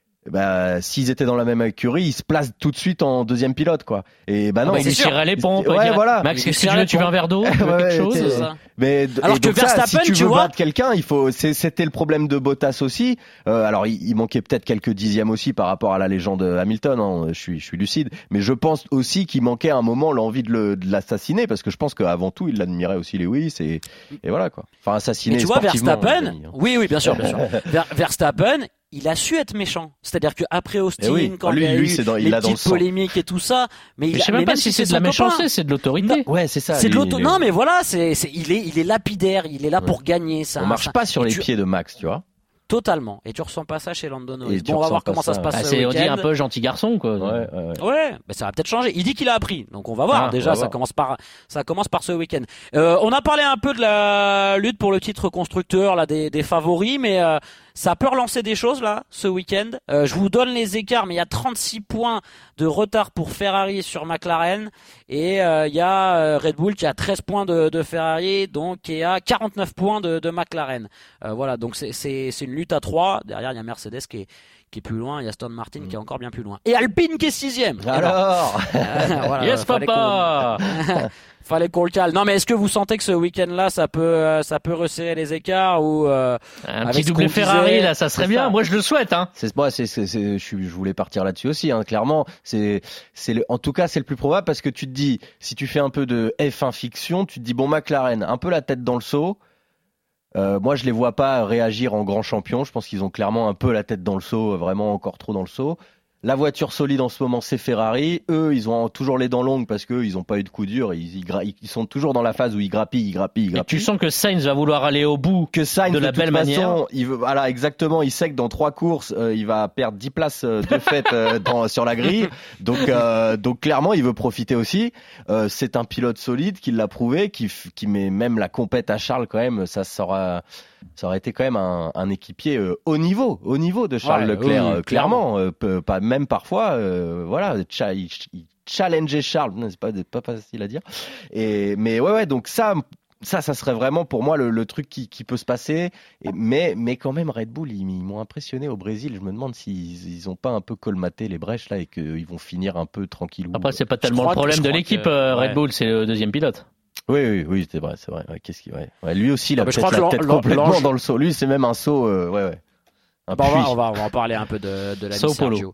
bah, s'ils étaient dans la même écurie, ils se placent tout de suite en deuxième pilote, quoi. Et bah non, ah bah, il tirerait les pompes. Ouais, dirait, voilà. Max, qu'est-ce que tu veux, tu veux un verre d'eau, tu veux ouais, quelque chose. C'est ça. Mais alors que Verstappen, ça, si tu, tu veux vois, battre quelqu'un, il faut. C'est, c'était le problème de Bottas aussi. Euh, alors, il, il manquait peut-être quelques dixièmes aussi par rapport à la légende Hamilton. Hein. Je suis, je suis lucide. Mais je pense aussi qu'il manquait à un moment l'envie de, le, de l'assassiner, parce que je pense qu'avant tout, il l'admirait aussi Lewis et, et voilà quoi. Enfin, assassiner. Mais tu vois, Verstappen. Hein. Oui, oui, bien sûr, bien sûr. Ver, Verstappen. Il a su être méchant, c'est-à-dire qu'après Austin, eh oui. quand lui, il y a lui, eu dans, les il petites polémiques et tout ça, mais, mais il je sais même pas si c'est de la méchanceté, c'est de l'autorité. Ouais, c'est ça. C'est lui, de l'auto. lui, non, mais voilà, c'est, c'est, il est, il est lapidaire, il est là ouais. pour gagner. Ça, on marche ça. pas sur les tu... pieds de Max, tu vois. Totalement. Et tu ressens pas ça chez Lando Norris. Et Bon, on va voir comment ça, ça se passe bah, ce c'est, week-end. on dit un peu gentil garçon, quoi. Ouais, ouais. Ouais, mais ça va peut-être changer. Il dit qu'il a appris, donc on va voir. Ah, Déjà, va ça voir. commence par ça commence par ce week-end. Euh, on a parlé un peu de la lutte pour le titre constructeur, là, des, des favoris, mais euh, ça peut relancer des choses là ce week-end. Euh, je vous donne les écarts, mais il y a trente-six points de retard pour Ferrari sur McLaren et euh, il y a euh, Red Bull qui a treize points de, de Ferrari, donc qui a quarante-neuf points de, de McLaren. Euh, voilà, donc c'est, c'est, c'est une lutte à trois. Derrière, il y a Mercedes qui est qui est plus loin, il y a Aston Martin mmh. qui est encore bien plus loin. Et Alpine qui est sixième. Alors, euh, voilà, yes, papa. Qu'on... fallait qu'on le cale. Non, mais est-ce que vous sentez que ce week-end-là, ça peut, euh, ça peut resserrer les écarts ou euh, un petit doublé Ferrari disait, là, ça serait bien. Ça. Moi, je le souhaite. Hein. C'est, moi, c'est, c'est, c'est, je, je voulais partir là-dessus aussi. Hein, clairement, c'est, c'est le, en tout cas, c'est le plus probable parce que tu te dis, si tu fais un peu de F un fiction, tu te dis bon, McLaren, un peu la tête dans le seau. Euh, moi, je les vois pas réagir en grand champion. Je pense qu'ils ont clairement un peu la tête dans le seau, vraiment encore trop dans le seau. La voiture solide en ce moment, c'est Ferrari. Eux, ils ont toujours les dents longues parce qu'eux, ils ont pas eu de coup dur. Ils, ils, ils sont toujours dans la phase où ils grappillent, ils grappillent, ils grappillent. Et tu sens que Sainz va vouloir aller au bout que Sainz, de la de belle toute manière. Façon, il veut, voilà, exactement. Il sait que dans trois courses, euh, il va perdre dix places euh, de fait euh, dans, sur la grille. Donc, euh, donc clairement, il veut profiter aussi. Euh, c'est un pilote solide qui l'a prouvé, qui, qui met même la compète à Charles quand même. Ça sera. Ça aurait été quand même un, un équipier euh, haut niveau, au niveau de Charles ouais, Leclerc, oui, euh, clairement, euh, peu, pas même parfois, euh, voilà, cha- il, il challengeait Charles, c'est pas pas facile à dire. Et mais ouais ouais, donc ça, ça, ça serait vraiment pour moi le, le truc qui, qui peut se passer. Et, mais mais quand même Red Bull, ils, ils m'ont impressionné au Brésil. Je me demande s'ils ils ont pas un peu colmaté les brèches là et qu'ils vont finir un peu tranquillou. Après, c'est pas tellement le problème de l'équipe que, Red ouais. Bull, c'est le deuxième pilote. Oui, oui, oui, c'est vrai, c'est vrai. Ouais, qu'est-ce qu'il, ouais. Ouais, lui aussi, il a ah, peut-être la tête complètement l'ange... dans le saut. Lui, c'est même un saut, euh, ouais, ouais. Un bon, on, va, on, va, on va en parler un peu de, de la Sao Sergio.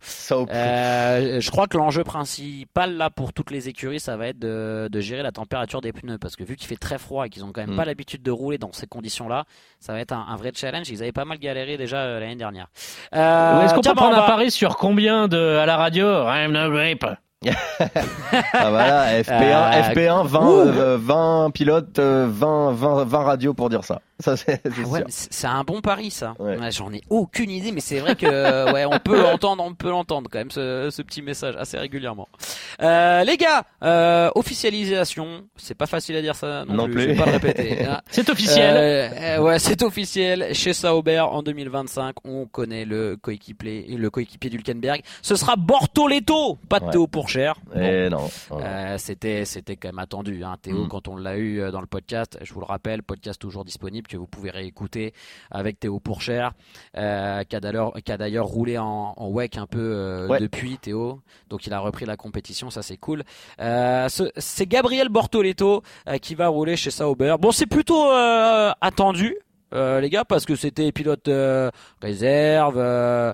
Euh, je crois que l'enjeu principal là pour toutes les écuries, ça va être de, de gérer la température des pneus, parce que vu qu'il fait très froid et qu'ils ont quand même mm. pas l'habitude de rouler dans ces conditions-là, ça va être un, un vrai challenge. Ils avaient pas mal galéré déjà euh, l'année dernière. Euh, Est-ce qu'on tiens, peut prendre va... un pari sur combien de à la radio? I'm no grape. Ah voilà, F P un, euh, F P un, vingt, euh, vingt pilotes, euh, vingt, vingt, vingt radios pour dire ça. Ça c'est, c'est ah ouais, sûr. C'est un bon pari ça. Ouais. Ouais, j'en ai aucune idée, mais c'est vrai que ouais, on peut l'entendre, on peut l'entendre quand même ce, ce petit message assez régulièrement. Euh, les gars, euh, officialisation, c'est pas facile à dire ça non, non plus. plus. Je vais pas le répéter. Hein. C'est officiel. Euh, ouais, c'est officiel. Chez Sauber en deux mille vingt-cinq, on connaît le coéquipier, le coéquipier d'Hülkenberg. Ce sera Bortoletto, pas de ouais. Théo Pourchaire. Bon. Et non. non. Euh, c'était, c'était quand même attendu. Hein, Théo, mm. quand on l'a eu dans le podcast, je vous le rappelle, podcast toujours disponible que vous pouvez réécouter avec Théo Pourchaire, euh, qui a d'ailleurs, qui a d'ailleurs roulé en, en W E C un peu euh, ouais. depuis Théo. Donc il a repris la compétition, ça c'est cool. Euh, ce, c'est Gabriel Bortoletto euh, qui va rouler chez Sauber. Bon, c'est plutôt euh, attendu, euh, les gars, parce que c'était pilote euh, réserve. Euh,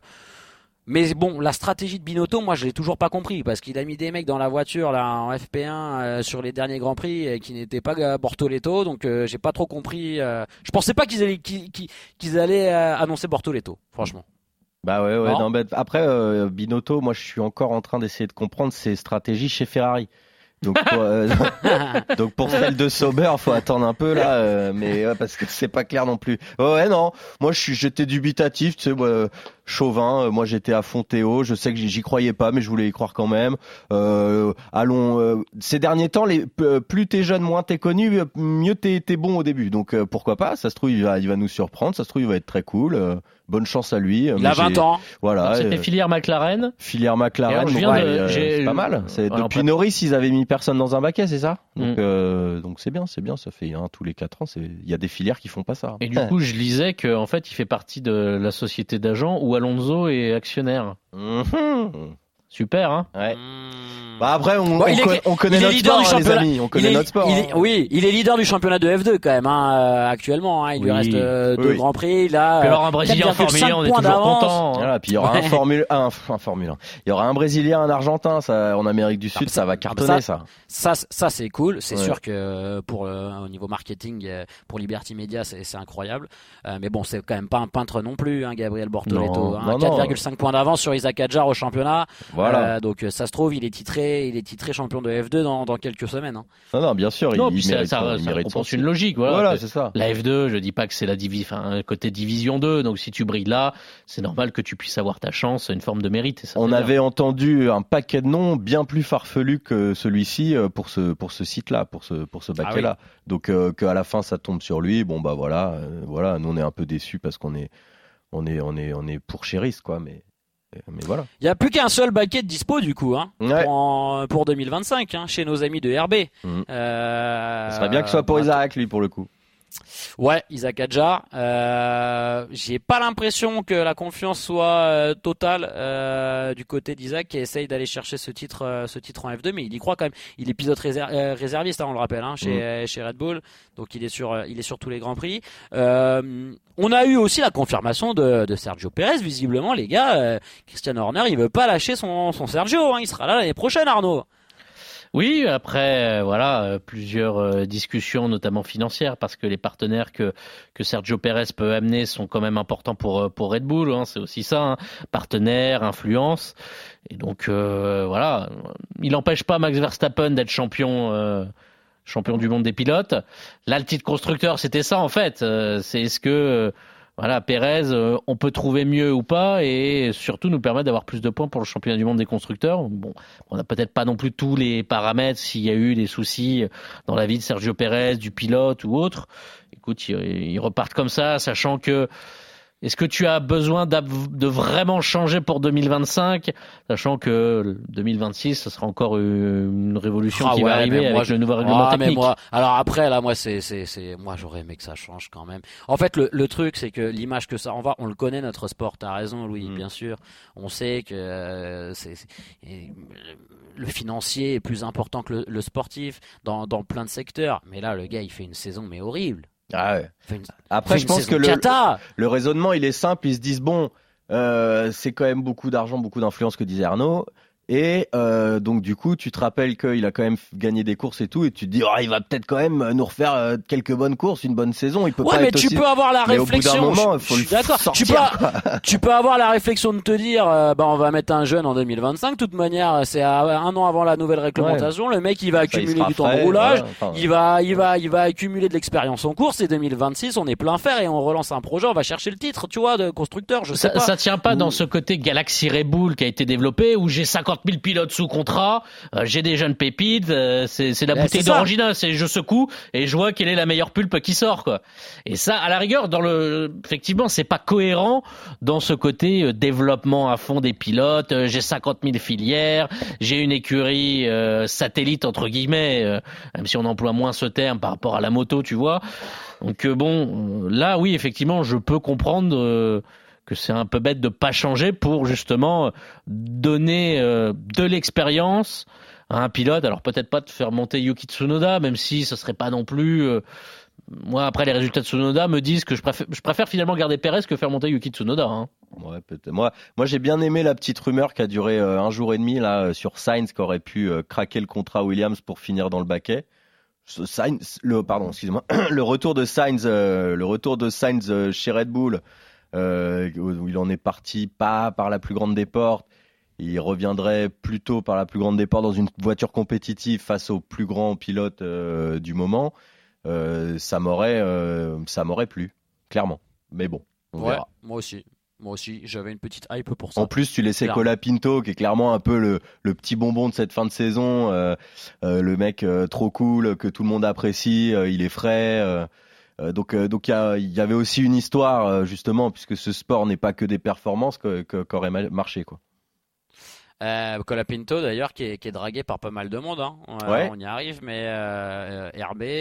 Mais bon, la stratégie de Binotto, moi je l'ai toujours pas compris, parce qu'il a mis des mecs dans la voiture là en F P un euh, sur les derniers Grands Prix euh, qui n'étaient pas euh, Bortoletto, donc euh, j'ai pas trop compris. Euh, je pensais pas qu'ils allaient qu'ils, qu'ils allaient euh, annoncer Bortoletto, franchement. Bah ouais, ouais. Non, bah, après euh, Binotto, moi je suis encore en train d'essayer de comprendre ses stratégies chez Ferrari. Donc pour, euh, donc pour celle de Sauber, faut attendre un peu là, euh, mais ouais, parce que c'est pas clair non plus. Oh, ouais non, moi je suis j'étais dubitatif, tu sais, moi, chauvin. Euh, moi j'étais à fond Théo, je sais que j'y, j'y croyais pas, mais je voulais y croire quand même. Euh, allons, euh, ces derniers temps, les plus t'es jeune, moins t'es connu, mieux t'es, t'es bon au début. Donc euh, pourquoi pas? Ça se trouve il va, il va nous surprendre, ça se trouve il va être très cool. Euh, bonne chance à lui. Il a vingt ans. Voilà. Donc, c'était euh, filière McLaren. Filière McLaren. Je viens ouais, de, euh, j'ai... c'est pas mal. C'est, ouais, depuis pas... Norris, ils avaient mis personne dans un baquet, c'est ça? Donc, mm. euh, donc c'est bien, c'est bien. Ça fait hein, tous les quatre ans. C'est, il y a des filières qui font pas ça. Et du coup, je lisais que en fait, il fait partie de la société d'agents où Alonso est actionnaire. Mm-hmm. Super, hein? Ouais. Mmh. Bah après, on, bon, on, est, con, on connaît notre sport, hein, les amis. On connaît est, notre sport. Il est, hein. Oui, il est leader du championnat de F deux quand même, hein, euh, actuellement. Hein, il oui. lui reste euh, deux oui. Grands Prix. Là, puis alors un Brésilien en Formule un, on est toujours content. Hein. Voilà, puis il y aura ouais. un Formule un, un Formule un. Il y aura un Brésilien, un Argentin, ça, en Amérique du Sud, ah, ça, ça va cartonner ça. Ça, ça, ça c'est cool. C'est ouais. sûr que pour euh, au niveau marketing, pour Liberty Media, c'est, c'est incroyable. Euh, mais bon, c'est quand même pas un peintre non plus, hein, Gabriel Bortoletto. Non, hein, non, quatre virgule cinq points d'avance sur Isaac Hadjar au championnat. Voilà. Voilà. Euh, donc ça se trouve, il est titré, il est titré champion de F deux dans, dans quelques semaines. Hein. Non, non, bien sûr. Non, il, puis il ça, mérite, ça, il ça mérite compense son une logique. Voilà, voilà c'est ça. La F deux, je dis pas que c'est la divi... enfin, côté division deux, donc si tu brilles là, c'est normal que tu puisses avoir ta chance, une forme de mérite. Et ça, on avait bien. entendu un paquet de noms bien plus farfelus que celui-ci pour ce, pour ce site-là, pour ce, pour ce baquet-là. Ah oui. Donc euh, qu'à la fin ça tombe sur lui, bon bah voilà, euh, voilà, nous on est un peu déçus parce qu'on est, on est, on est, on est pour Chéris quoi, mais, mais voilà. Il n'y a plus qu'un seul baquet de dispo du coup, hein, ouais. pour, en, pour deux mille vingt-cinq, hein, chez nos amis de R B. Mmh. Euh, Ce serait bien que ce soit pour Isaac lui pour le coup. Ouais, Isaac Adjar. Euh, j'ai pas l'impression que la confiance soit euh, totale euh, du côté d'Isaac qui essaye d'aller chercher ce titre, euh, ce titre en F deux, mais il y croit quand même. Il est pilote réser- euh, réserviste, hein, on le rappelle, hein, chez, mmh. chez Red Bull. Donc il est sur, euh, il est sur tous les grands prix. Euh, on a eu aussi la confirmation de, de Sergio Pérez. Visiblement, les gars, euh, Christian Horner, il veut pas lâcher son, son Sergio. Hein, il sera là l'année prochaine, Arnaud. Oui, après, euh, voilà, euh, plusieurs euh, discussions, notamment financières, parce que les partenaires que, que Sergio Pérez peut amener sont quand même importants pour, pour Red Bull. Hein, c'est aussi ça, hein, partenaires, influence. Et donc, euh, voilà, il n'empêche pas Max Verstappen d'être champion, euh, champion du monde des pilotes. Là, le titre constructeur, c'était ça, en fait. Euh, c'est est-ce que... Euh, Voilà, Pérez, euh, on peut trouver mieux ou pas et surtout nous permettre d'avoir plus de points pour le championnat du monde des constructeurs. Bon, on n'a peut-être pas non plus tous les paramètres s'il y a eu des soucis dans la vie de Sergio Pérez, du pilote ou autre. Écoute, ils, ils repartent comme ça, sachant que est-ce que tu as besoin de vraiment changer pour deux mille vingt-cinq, sachant que deux mille vingt-six, ce sera encore une révolution ah qui ouais, va arriver avec je... le nouveau règlement ah, technique. Mais moi... Alors après, là, moi, c'est, c'est, c'est... moi, j'aurais aimé que ça change quand même. En fait, le, le truc, c'est que l'image que ça renvoie, on le connaît, notre sport. T'as raison, Louis, mmh. bien sûr. On sait que euh, c'est, c'est... le financier est plus important que le, le sportif dans, dans plein de secteurs. Mais là, le gars, il fait une saison mais horrible. Ah ouais. Une, Après, je pense que le, le raisonnement, il est simple. Ils se disent, bon, euh, c'est quand même beaucoup d'argent, beaucoup d'influence que disait Arnaud. Et euh, donc, du coup, tu te rappelles qu'il a quand même gagné des courses et tout. Et tu te dis, oh, il va peut-être quand même nous refaire euh, quelques bonnes courses, une bonne saison. Il peut ouais, pas mais être tu aussi... peux avoir la mais réflexion. Au bout d'un moment, il faut je, le je d'accord. sortir. Tu peux, tu peux avoir la réflexion de te dire, euh, bah, on va mettre un jeune en deux mille vingt-cinq. De toute manière, c'est à, un an avant la nouvelle réglementation. Ouais. Le mec, il va Ça, accumuler il du temps de roulage. Ouais, enfin, il va, il va, il va accumuler de l'expérience en course. Et deux mille vingt-six, on est plein fer et on relance un projet. On va chercher le titre, tu vois, de constructeur. Je sais ça, pas. Ça tient pas Ou... dans ce côté Galaxy Red Bull qui a été développé où j'ai cinquante mille pilotes sous contrat. Euh, j'ai des jeunes pépites, euh, c'est, c'est la ouais, bouteille d'Orangina, c'est je secoue et je vois quelle est la meilleure pulpe qui sort quoi. Et ça, à la rigueur, dans le, effectivement, c'est pas cohérent dans ce côté euh, développement à fond des pilotes. Euh, j'ai cinquante mille filières, j'ai une écurie euh, satellite entre guillemets, euh, même si on emploie moins ce terme par rapport à la moto, tu vois. Donc euh, bon, là oui, effectivement, je peux comprendre. Euh, que c'est un peu bête de pas changer pour justement donner euh, de l'expérience à un pilote. Alors peut-être pas de faire monter Yuki Tsunoda, même si ce serait pas non plus... Euh, moi, après les résultats de Tsunoda me disent que je préfère, je préfère finalement garder Pérez que faire monter Yuki Tsunoda. Hein. Ouais, peut-être. Moi, moi, j'ai bien aimé la petite rumeur qui a duré euh, un jour et demi là sur Sainz qui aurait pu euh, craquer le contrat Williams pour finir dans le baquet. Sainz, le, pardon, excusez-moi. le retour de Sainz, euh, le retour de Sainz euh, chez Red Bull. Euh, où il en est parti pas par la plus grande des portes, il reviendrait plutôt par la plus grande des portes dans une voiture compétitive face aux plus grands pilotes euh, du moment, euh, ça m'aurait euh, ça m'aurait plu, clairement. Mais bon, on ouais, verra. Moi aussi. Moi aussi, j'avais une petite hype pour ça. En plus, tu laissais Colapinto, qui est clairement un peu le, le petit bonbon de cette fin de saison, euh, euh, le mec euh, trop cool, que tout le monde apprécie, euh, il est frais... Euh, Euh, donc, euh, donc il y, y avait aussi une histoire euh, justement, puisque ce sport n'est pas que des performances, que, que, qu'aurait marché quoi. Euh, Colapinto d'ailleurs qui est, qui est dragué par pas mal de monde, hein. euh, ouais. On y arrive, mais euh, R B,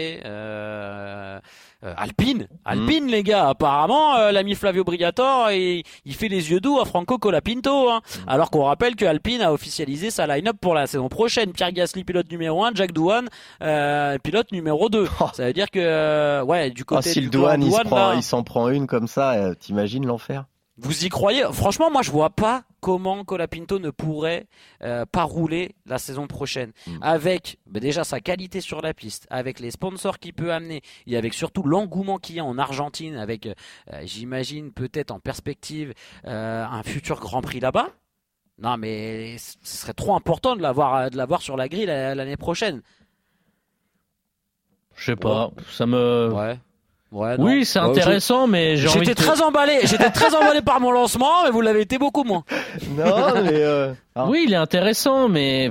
euh, euh, Alpine, Alpine mmh. les gars, apparemment euh, l'ami Flavio Briatore il, il fait les yeux doux à Franco Colapinto, hein. mmh. Alors qu'on rappelle que Alpine a officialisé sa line-up pour la saison prochaine. Pierre Gasly pilote numéro un, Jack Doohan euh, pilote numéro deux. Oh. Ça veut dire que euh, ouais du côté oh, si du le Doohan il, là, il s'en prend une comme ça, euh, t'imagines l'enfer? Vous y croyez? Franchement, moi, je vois pas comment Colapinto ne pourrait euh, pas rouler la saison prochaine. Mmh. Avec bah déjà sa qualité sur la piste, avec les sponsors qu'il peut amener, et avec surtout l'engouement qu'il y a en Argentine, avec, euh, j'imagine, peut-être en perspective, euh, un futur Grand Prix là-bas. Non, mais ce serait trop important de l'avoir, de l'avoir sur la grille l'année prochaine. Je sais pas, ouais. ça me. Ouais. Ouais, oui, c'est intéressant, je... mais j'ai j'étais envie de... très emballé. J'étais très emballé par mon lancement, mais vous l'avez été beaucoup moins. Non, mais euh... oui, il est intéressant, mais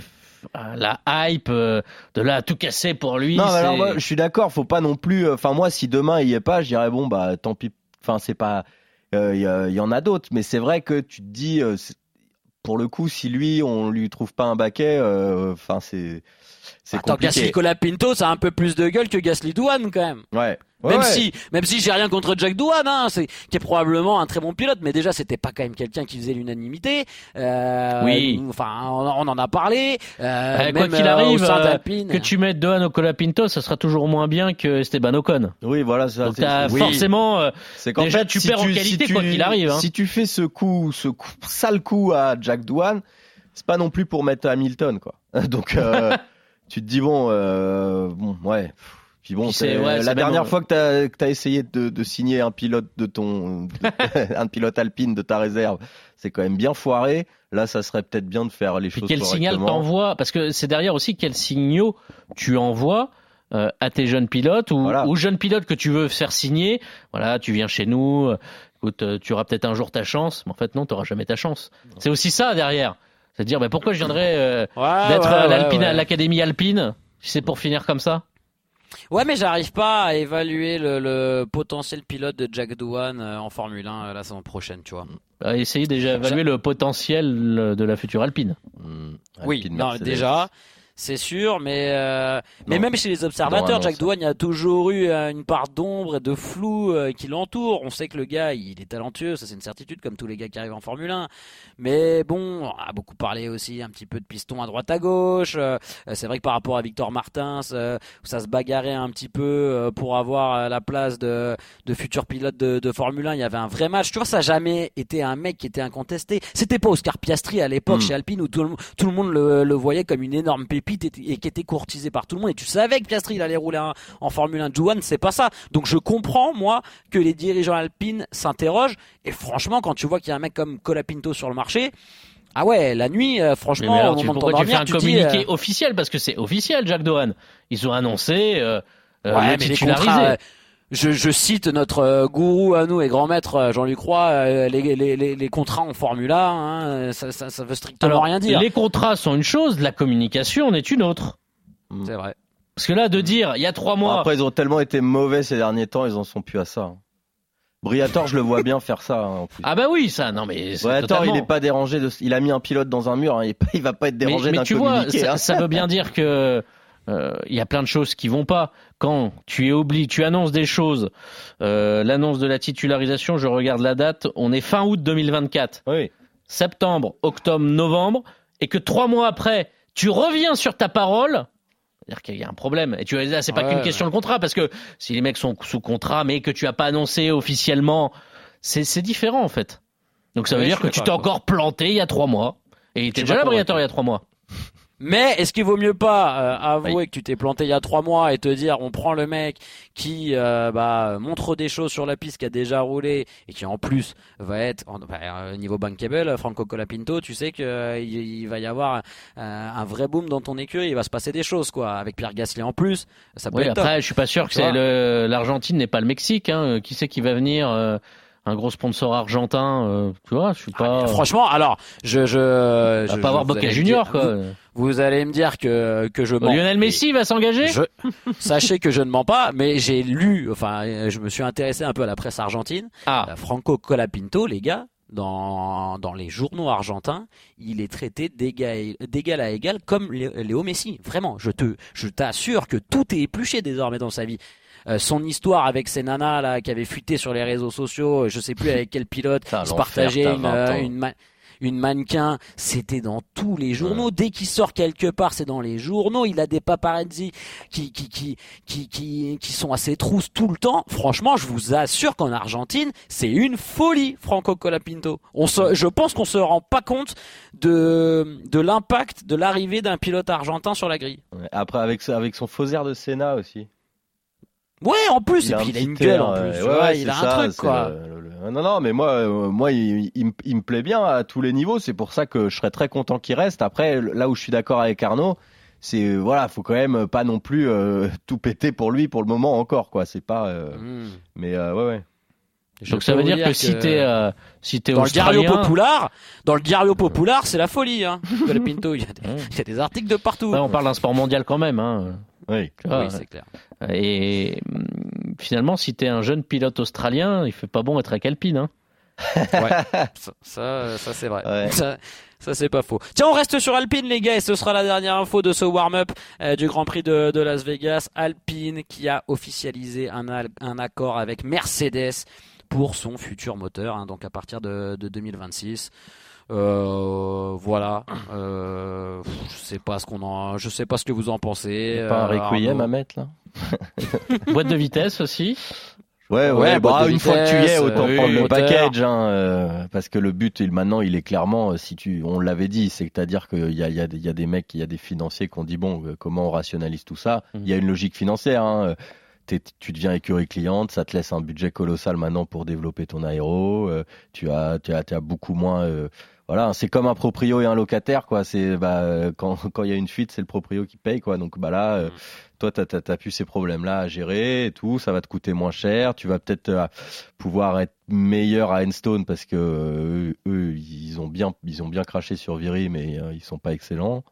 la hype euh, de là à tout casser pour lui. Non, c'est... mais alors moi, je suis d'accord. Faut pas non plus. Enfin, moi, si demain il y est pas, je dirais bon bah tant pis. Enfin, c'est pas. Il euh, y, y en a d'autres, mais c'est vrai que tu te dis, euh, pour le coup, si lui, on lui trouve pas un baquet, enfin, euh, c'est. C'est Attends, compliqué. Gasly Colapinto, ça a un peu plus de gueule que Gasly Douane quand même. Ouais. Ouais, même ouais. si, même si j'ai rien contre Jack Douane, hein, c'est qui est probablement un très bon pilote, mais déjà c'était pas quand même quelqu'un qui faisait l'unanimité. Euh, oui. Enfin, on, on en a parlé. Euh, euh, même, quoi qu'il arrive, euh, que tu mettes Douane au Colapinto, ça sera toujours moins bien que Esteban Ocon. Oui, voilà. Ça, Donc c'est, t'as c'est, forcément. Oui. Euh, c'est qu'en déjà, fait, tu si perds tu, en qualité si tu, quoi qu'il arrive. Hein. Si tu fais ce coup, ce coup, sale coup à Jack Douane, c'est pas non plus pour mettre Hamilton, quoi. Donc. Euh, Tu te dis bon, euh, bon, ouais. Puis bon, Puis c'est, c'est, ouais, la c'est dernière même... fois que t'as, que t'as essayé de, de signer un pilote de ton, de, un pilote alpine de ta réserve, c'est quand même bien foiré. Là, ça serait peut-être bien de faire les Puis choses quel correctement. signal t'envoies ? Parce que c'est derrière aussi quels signaux tu envoies euh, à tes jeunes pilotes ou voilà. aux jeunes pilotes que tu veux faire signer. Voilà, tu viens chez nous. Euh, écoute, euh, tu auras peut-être un jour ta chance, mais en fait non, tu n'auras jamais ta chance. Non. C'est aussi ça derrière. C'est à dire, bah, pourquoi je viendrais euh, ouais, d'être ouais, à ouais, l'Alpine, ouais. à l'Académie Alpine, si c'est pour finir comme ça. Ouais, mais j'arrive pas à évaluer le, le potentiel pilote de Jack Douane en Formule un la saison prochaine, tu vois. Bah, essayez déjà d'évaluer le potentiel de la future Alpine. Mmh, oui, Alpine, non, Mercedes. déjà. C'est sûr, mais euh, mais Non. même chez les observateurs, Non, non, Jack ça. Douane, il y a toujours eu euh, une part d'ombre et de flou euh, qui l'entoure. On sait que le gars, il est talentueux, ça c'est une certitude, comme tous les gars qui arrivent en Formule un. Mais bon, on a beaucoup parlé aussi un petit peu de piston à droite à gauche. Euh, c'est vrai que par rapport à Victor Martins, euh, où ça se bagarrait un petit peu euh, pour avoir euh, la place de, de futur pilote de, de Formule un, il y avait un vrai match. Tu vois, ça n'a jamais été un mec qui était incontesté. C'était pas Oscar Piastri à l'époque Mm. chez Alpine où tout le, tout le monde le, le voyait comme une énorme pépite et, et qui était courtisé par tout le monde. Et tu savais que Piastri il allait rouler en, en Formule un. Douane, c'est pas ça. Donc je comprends, moi, que les dirigeants Alpine s'interrogent. Et franchement, quand tu vois qu'il y a un mec comme Colapinto sur le marché, ah ouais, la nuit, euh, franchement, Mais alors, au tu, moment de pourquoi tu fais t'endormir, un tu dis, communiqué euh, officiel ? Parce que c'est officiel, Jack Douane. Ils ont annoncé euh, euh, ouais, le mais les titularisé. contrats, euh, je, je cite notre euh, gourou à nous et grand maître euh, Jean-Luc Roy, euh, les, les, les, les contrats en Formule un, hein, ça, ça, ça veut strictement Alors, rien dire. les contrats sont une chose, la communication en est une autre. C'est vrai. Parce que là, de dire, il y a trois mois... Après, ils ont tellement été mauvais ces derniers temps, ils en sont plus à ça. hein. Briatore, je le vois bien faire ça. hein, en plus. Ah bah oui, ça, non mais... c'est Briatore, totalement... il est pas dérangé. De... Il a mis un pilote dans un mur. Hein. Il, est pas... il va pas être dérangé mais, mais d'un tu vois, communiqué. ça, hein. ça veut bien dire que euh, il y a plein de choses qui vont pas. Quand tu es obligé, tu annonces des choses. Euh, l'annonce de la titularisation, je regarde la date, on est fin août deux mille vingt-quatre. Oui. Septembre, octobre, novembre, et que trois mois après, tu reviens sur ta parole. C'est-à-dire qu'il y a un problème. Et tu vas dire, c'est pas Ouais, qu'une ouais. question de contrat, parce que si les mecs sont sous contrat, mais que tu as pas annoncé officiellement, c'est, c'est différent en fait. Donc ça veut Ouais, dire je que suis tu t'es d'accord. encore planté il y a trois mois. Et il était suis déjà pas là, Briatore, convaincu. il y a trois mois. Mais est-ce qu'il vaut mieux pas euh, avouer que tu t'es planté il y a trois mois et te dire on prend le mec qui euh, bah, montre des choses sur la piste, qui a déjà roulé et qui en plus va être en, bah, euh, niveau bankable, Franco Colapinto, tu sais qu'il euh, il va y avoir euh, un vrai boom dans ton écurie, il va se passer des choses quoi. Avec Pierre Gasly en plus, ça peut Oui, être après, top. je suis pas sûr que Tu c'est vois. le, l'Argentine n'est pas le Mexique. Hein. Qui c'est qui va venir euh, un gros sponsor argentin, euh, tu vois, je suis pas. Ah, franchement, alors je je, on je va pas avoir vous Boca allez me Junior dire- quoi. Vous, vous allez me dire que que je mens. Lionel Messi va s'engager. Je, sachez que je ne mens pas, mais j'ai lu, enfin, euh, je me suis intéressé un peu à la presse argentine. Ah, Euh, Franco Colapinto, les gars, dans, dans les journaux argentins, il est traité d'égal, d'égal à égal comme Lé- Léo Messi. Vraiment, je te, je t'assure que tout est épluché désormais dans sa vie. Euh, son histoire avec ces nanas là qui avaient fuité sur les réseaux sociaux, je sais plus avec quel pilote, Putain, se l'enfer, partageait t'as une, vingt euh, ans. une, ma- une mannequin, c'était dans tous les journaux. Dès qu'il sort quelque part, c'est dans les journaux. Il a des paparazzi qui qui qui qui qui, qui sont à ses trousses tout le temps. Franchement, je vous assure qu'en Argentine, c'est une folie, Franco Colapinto. On se, je pense qu'on se rend pas compte de de l'impact de l'arrivée d'un pilote argentin sur la grille. Ouais. Après, avec, avec son faux air de Senna aussi. Ouais, en plus, et a puis un il a une petit gueule air, en plus. euh, tu ouais, vois, ouais, il c'est a un ça, truc c'est quoi. le- le- le- Non, non, mais moi, euh, moi, il, il, il me plaît bien à tous les niveaux. C'est pour ça que je serais très content qu'il reste. Après, là où je suis d'accord avec Arnaud, c'est voilà, faut quand même pas non plus euh, tout péter pour lui pour le moment encore, quoi. C'est pas. Euh... Mmh. Mais euh, ouais, ouais. Donc ça veut dire, dire que, que si t'es euh, si t'es dans australien... le Diario Populaire, dans le Diario Populaire, c'est la folie, hein. Pinto, il y a des, il y a des articles de partout. Ouais, on parle d'un sport mondial quand même, hein. Oui, vois, oui, c'est clair. Et finalement, si t'es un jeune pilote australien, il fait pas bon être avec Alpine, hein. Ouais, ça, ça, ça c'est vrai. Ouais. Ça, ça c'est pas faux. Tiens, on reste sur Alpine, les gars, et ce sera la dernière info de ce warm-up euh, du Grand Prix de, de Las Vegas. Alpine qui a officialisé un, un accord avec Mercedes pour son futur moteur, hein, donc à partir de, de deux mille vingt-six. Euh, voilà. Euh, je sais pas ce qu'on en, je sais pas ce que vous en pensez. Pas un euh, requiem à mettre là. Boîte de vitesse aussi. Ouais, ouais, ouais bah, une vitesse, fois que tu y es, autant euh, prendre oui, le moteur. package, hein, euh, parce que le but, il, maintenant, il est clairement, si tu, on l'avait dit, c'est-à-dire qu'il y a, il y a, il y a des mecs, il y a des financiers qui ont dit bon, comment on rationalise tout ça. Il mmh. y a une logique financière. Hein, tu deviens écurie cliente, ça te laisse un budget colossal maintenant pour développer ton aéro. Euh, tu as, tu as, tu as beaucoup moins. Euh, voilà, c'est comme un proprio et un locataire, quoi. C'est bah, quand quand il y a une fuite, c'est le proprio qui paye, quoi. Donc bah là, euh, toi, t'as, t'as, t'as plus ces problèmes-là à gérer et tout. Ça va te coûter moins cher. Tu vas peut-être euh, pouvoir être meilleur à Enstone parce que euh, eux, ils ont bien, ils ont bien craché sur Viry, mais euh, ils sont pas excellents.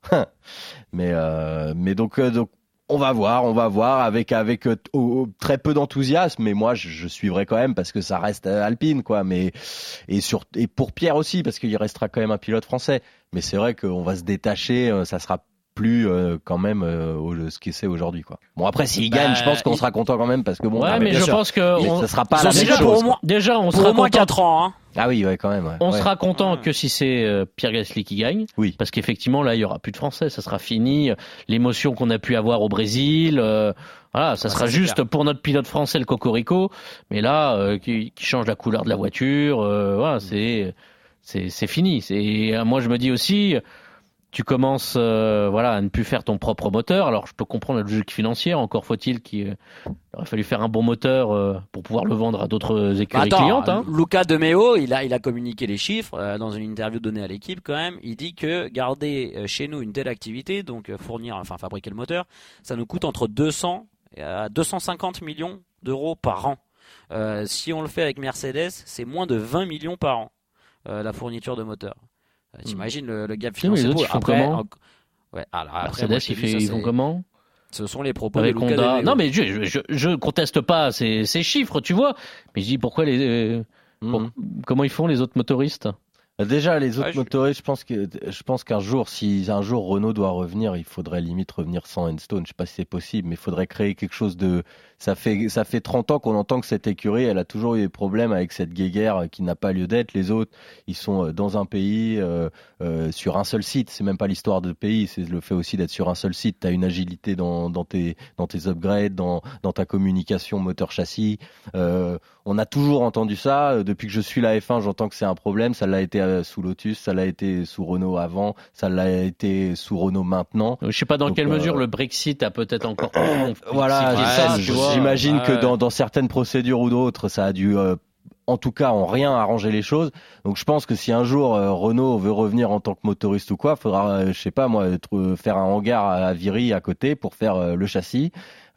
mais euh, mais donc euh, donc. On va voir, on va voir avec avec euh, oh, très peu d'enthousiasme, mais moi je, je suivrai quand même parce que ça reste Alpine, quoi. Mais et sur et pour Pierre aussi parce qu'il restera quand même un pilote français. Mais c'est vrai qu'on va se détacher, euh, ça sera plus euh, quand même euh, ce qu'il c'est aujourd'hui, quoi. Bon après s'il bah, gagne, je pense qu'on il... sera content quand même parce que bon. Ouais, ah, mais, mais je sûr, pense que on... ça sera pas la même déjà chose. Pour au moins, déjà on pour sera au moins content... quatre ans. Hein. Ah oui, ouais, quand même. Ouais. On ouais. sera content que si c'est euh, Pierre Gasly qui gagne, oui. Parce qu'effectivement là il y aura plus de Français, ça sera fini. L'émotion qu'on a pu avoir au Brésil, euh, voilà, ça ah, sera ça, juste clair. Pour notre pilote français le cocorico. Mais là, euh, qui, qui change la couleur de la voiture, euh, voilà, mmh. c'est c'est c'est fini. C'est moi je me dis aussi. Tu commences euh, voilà, à ne plus faire ton propre moteur. Alors, je peux comprendre la logique financière. Encore faut-il qu'il euh, aurait fallu faire un bon moteur euh, pour pouvoir le vendre à d'autres écuries bah attends, clientes. Hein. Luca De Meo, il a, il a communiqué les chiffres euh, dans une interview donnée à l'équipe quand même. Il dit que garder euh, chez nous une telle activité, donc euh, fournir, enfin fabriquer le moteur, ça nous coûte entre deux cents à deux cent cinquante millions d'euros par an. Euh, si on le fait avec Mercedes, c'est moins de vingt millions par an, euh, la fourniture de moteur. Euh, T'imagines le, le gap financier. Oui, les autres, ils font après, comment en... ouais, alors après, Mercedes, moi, ils, fait, ils font comment Ce sont les propos avec de Luca Honda. De Meo. Non, mais je, je, je conteste pas ces, ces chiffres, tu vois. Mais je dis pourquoi les, euh, mmh. pour, comment ils font les autres motoristes? Déjà, les autres ouais, motoristes, je... je pense que je pense qu'un jour, si un jour Renault doit revenir, il faudrait limite revenir sans Enstone. Je sais pas si c'est possible, mais il faudrait créer quelque chose de. Ça fait ça fait trente ans qu'on entend que cette écurie, elle a toujours eu des problèmes avec cette guéguerre qui n'a pas lieu d'être. Les autres, ils sont dans un pays, euh, euh, sur un seul site. C'est même pas l'histoire de pays, c'est le fait aussi d'être sur un seul site. T'as une agilité dans dans tes dans tes upgrades, dans dans ta communication moteur châssis. Euh, on a toujours entendu ça. Depuis que je suis la F un, j'entends que c'est un problème. Ça l'a été sous Lotus, ça l'a été sous Renault avant, ça l'a été sous Renault maintenant. Je sais pas dans Donc, quelle euh... mesure le Brexit a peut-être encore plus voilà, ouais, ça, tu vois. J'imagine ouais. que dans, dans certaines procédures ou d'autres, ça a dû euh, en tout cas en rien arranger les choses. Donc je pense que si un jour euh, Renault veut revenir en tant que motoriste ou quoi, faudra euh, je sais pas moi être, faire un hangar à, à Viry à côté pour faire euh, le châssis.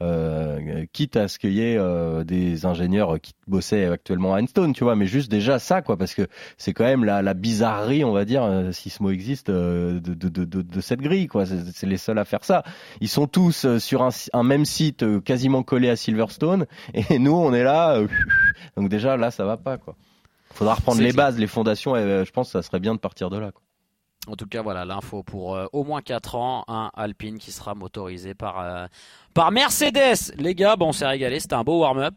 Euh, quitte à ce qu'il y ait euh, des ingénieurs qui bossaient actuellement à Enstone, tu vois, mais juste déjà ça, quoi, parce que c'est quand même la, la bizarrerie, on va dire, euh, si ce mot existe, euh, de, de, de, de, de cette grille, quoi. C'est, c'est les seuls à faire ça. Ils sont tous euh, sur un, un même site, euh, quasiment collé à Silverstone, et nous, on est là. Euh, donc déjà, là, ça va pas, quoi. Faudra reprendre c'est les clair. bases, les fondations, et euh, je pense que ça serait bien de partir de là, quoi. En tout cas, voilà l'info pour euh, au moins quatre ans, un Alpine qui sera motorisé par euh, par Mercedes. Les gars, bon, on s'est régalé, c'était un beau warm-up.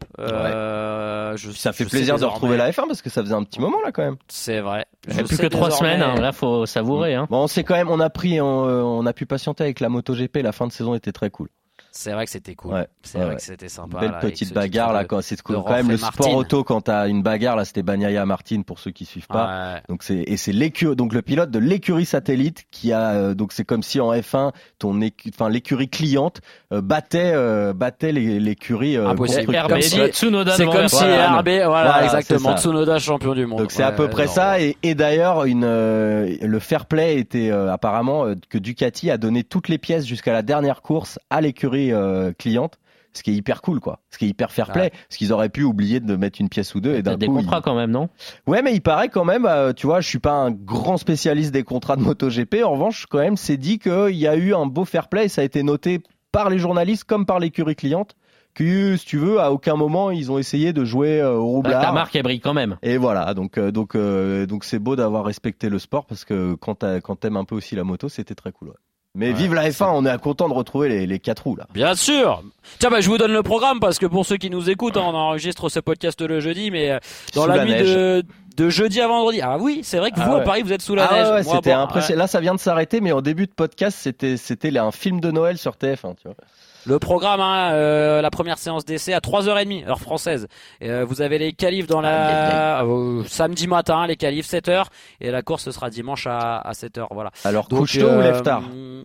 Euh, ouais. je, ça fait je plaisir de retrouver la F un parce que ça faisait un petit moment là quand même. C'est vrai. Je plus que trois semaines, hein, là faut savourer. Hein. Bon, on sait quand même, on a pris, on, on a pu patienter avec la MotoGP. La fin de saison était très cool. C'est vrai que c'était cool. Ouais, c'est ouais, vrai ouais. que c'était sympa. Belle là, petite bagarre là, quand c'est cool. Quand Rof même le Martin. sport auto quand t'as une bagarre là, c'était Bagnaia Martin pour ceux qui suivent pas. Ouais. Donc c'est et c'est l'écurie, donc le pilote de l'écurie satellite qui a euh, donc c'est comme si en F un ton écu, enfin l'écurie cliente euh, battait euh, battait les, l'écurie euh, Impossible. R B, si, Tsunoda c'est devant comme la- si Voilà, R B, voilà, voilà, exactement, c'est ça. Tsunoda champion du monde. Donc c'est Ouais, à peu près non, ça ouais. et, et d'ailleurs une euh, le fair play était euh, apparemment euh, que Ducati a donné toutes les pièces jusqu'à la dernière course à l'écurie euh, cliente. Ce qui est hyper cool, quoi. Ce qui est hyper fair play. Ouais. Parce qu'ils auraient pu oublier de mettre une pièce ou deux et T'as d'un des coup. contrats ils- quand même, non? Ouais, mais il paraît quand même, euh, tu vois, je suis pas un grand spécialiste des contrats de MotoGP. En revanche, quand même, c'est dit qu'il y a eu un beau fair play et ça a été noté par les journalistes comme par l'écurie cliente. Que, si tu veux, à aucun moment, ils ont essayé de jouer euh, au Bah, roublard. ta marque, elle brille quand même. Et voilà, donc euh, donc euh, donc c'est beau d'avoir respecté le sport parce que quand t'as- quand t'aimes un peu aussi la moto, c'était très cool. Ouais. Mais Ouais, vive la F un, c'est- on est content de retrouver les, les quatre roues là. Bien sûr. Tiens, bah, je vous donne le programme parce que pour ceux qui nous écoutent, hein, on enregistre ce podcast le jeudi, mais euh, dans Sous la, la nuit neige. de, de jeudi à vendredi. Ah oui, c'est vrai que Ah vous, ouais. à Paris, vous êtes sous la Ah neige. ouais, ouais, Moi, c'était bon, impressionnant. Là, ça vient de s'arrêter, mais en début de podcast, c'était c'était un film de Noël sur T F un, tu vois. Le programme, hein, euh, la première séance d'essai à trois heures trente, heure française. Et, euh, vous avez les qualifs dans la euh, samedi matin, les qualifs sept heures, et la course ce sera dimanche à, à sept heures. Voilà. Alors, Donc, couche-tôt euh, ou lève-tard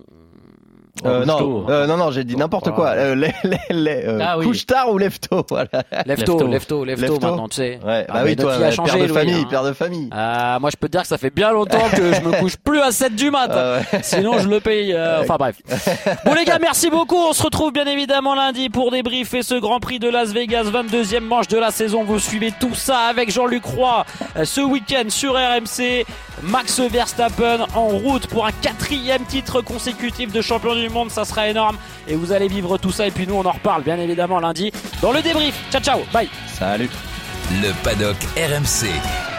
Euh, non, couche-tôt. euh, non, non, j'ai dit Bon, n'importe voilà. quoi. Euh, les, les, les, euh, Ah oui. couche tard ou lève tôt, voilà. Lève tôt, Lève-tôt. lève tôt, lève tôt Lève tôt. maintenant, tu sais. Ouais, Ah, bah mais oui, toi, notre vie a ouais, changé, père de Louis, famille, hein. père de famille. Euh, moi, je peux te dire que ça fait bien longtemps que je me couche plus à sept du mat. Ah ouais. Sinon, je le paye. euh, enfin bref. Bon les gars, merci beaucoup. On se retrouve bien évidemment lundi pour débriefer ce Grand Prix de Las Vegas, vingt-deuxième manche de la saison. Vous suivez tout ça avec Jean-Luc Roy euh, ce week-end sur R M C. Max Verstappen en route pour un quatrième titre consécutif de champion du monde. Ça sera énorme. Et vous allez vivre tout ça. Et puis nous, on en reparle bien évidemment lundi dans le débrief. Ciao, ciao. Bye. Salut. Le paddock R M C.